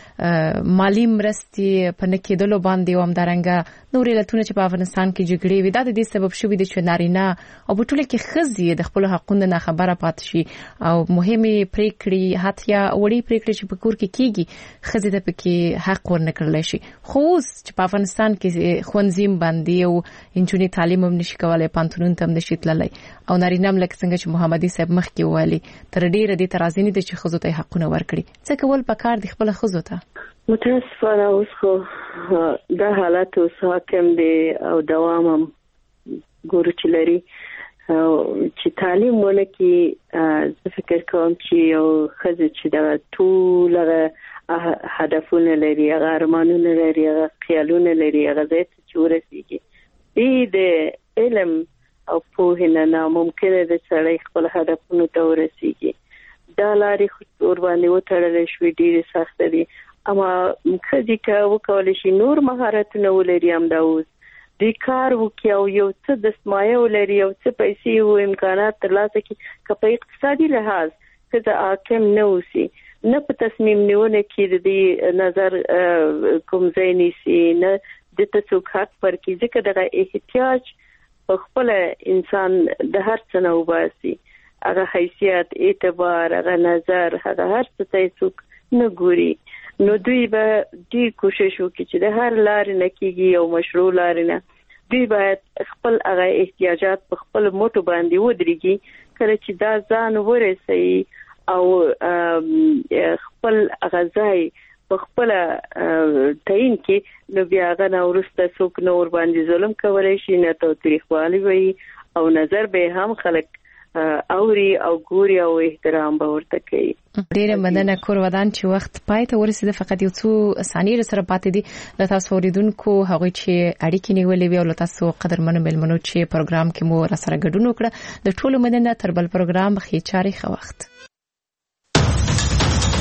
مالی مرستې په نه کېدلو باندې او همدارنګه نور علتونه چې په افغانستان کې جګړې وي دا د دې سبب شوي دي چې نارینه او په ټوله کې ښځې د خپلو حقونو نه خبره پاتې شي او مهمې پرېکړې حتی وړې پرېکړې چې په کور کې کېږي ښځې ته پکې حق ورنه کړلی شي. خو اوس چې په افغانستان کې ښوونځي هم بندي او نجونې تعلیم هم نشي کولی، پوهنتونونو ته هم نشي تللی او نارینه هم لکه څنګه چې محمدي صاحب مخکې وویلې تر ډېره دې ته راضي نه دي چې ښځو ته یې حقونه ورکړي. څه کول پکار دي خپله ښځو ته؟ متاسفانه اوس خو دا حالت اوس حاکم دی او دوام هم ګورو چې لري. چې تعلیم ولکې زه فکر کوم چې یو ښځه چې د ټول هدفونه لري، هغه ارمانونه لري، هغه خیالونه لري، هغه ځای ته چې ورسېږي د علم او پوهې نه ناممکنه ده سړی خپل هدفونو ته ورسېږي. دا لارې ورباندې وتړلی شوې ډېرې سخته دي، اما ښځې که وکولی شي نور مهارتونه ولري همدا اوس دوی کار وکړي او یو څه دستمایه ولري، یو څه پیسې او امکانات ترلاسه کړي، که په اقتصادي لحاظ ښځه حاکم نه اوسي، نه په تصمیم نیونه کې د دې نظر کوم ځای نیسي، نه د ته څوک حق ورکړي، ځکه دغه احتیاج په خپل انسان د هر څه نه وباسي، هغه حیثیت، اعتبار، هغه نظر، هغه هر څه ته څوک نه ګوري. نو دوی به ډېر کوشش وکړي چې د هر لارې نه کېږي او مشروع لارې نه دوی باید خپل هغه احتیاجات په خپل موټو باندې ودرېږي. کله چې دا ځان ورسوي او خپل هغه ځای په خپل تعین کې، نو بیا هغه نه وروسته څوک نه ورباندې ظلم کولی شي، نه تاوتریخوالي وي او نظر به هم خلک اوري او ګوري او احترام به ورته کوي. ډیره مننه کور ودان چې وخت پای ته ورسېده. فقط یو څو ثانیې سره پاتې دي له تاسو اوریدونکو هغه چې اړیکې نیولې وي او له تاسو قدرمنو ملمنو چې پروګرام کې مو را سره ګډون وکړه. د ټولو مننه. تر بل پروګرام خې چاري خو وخت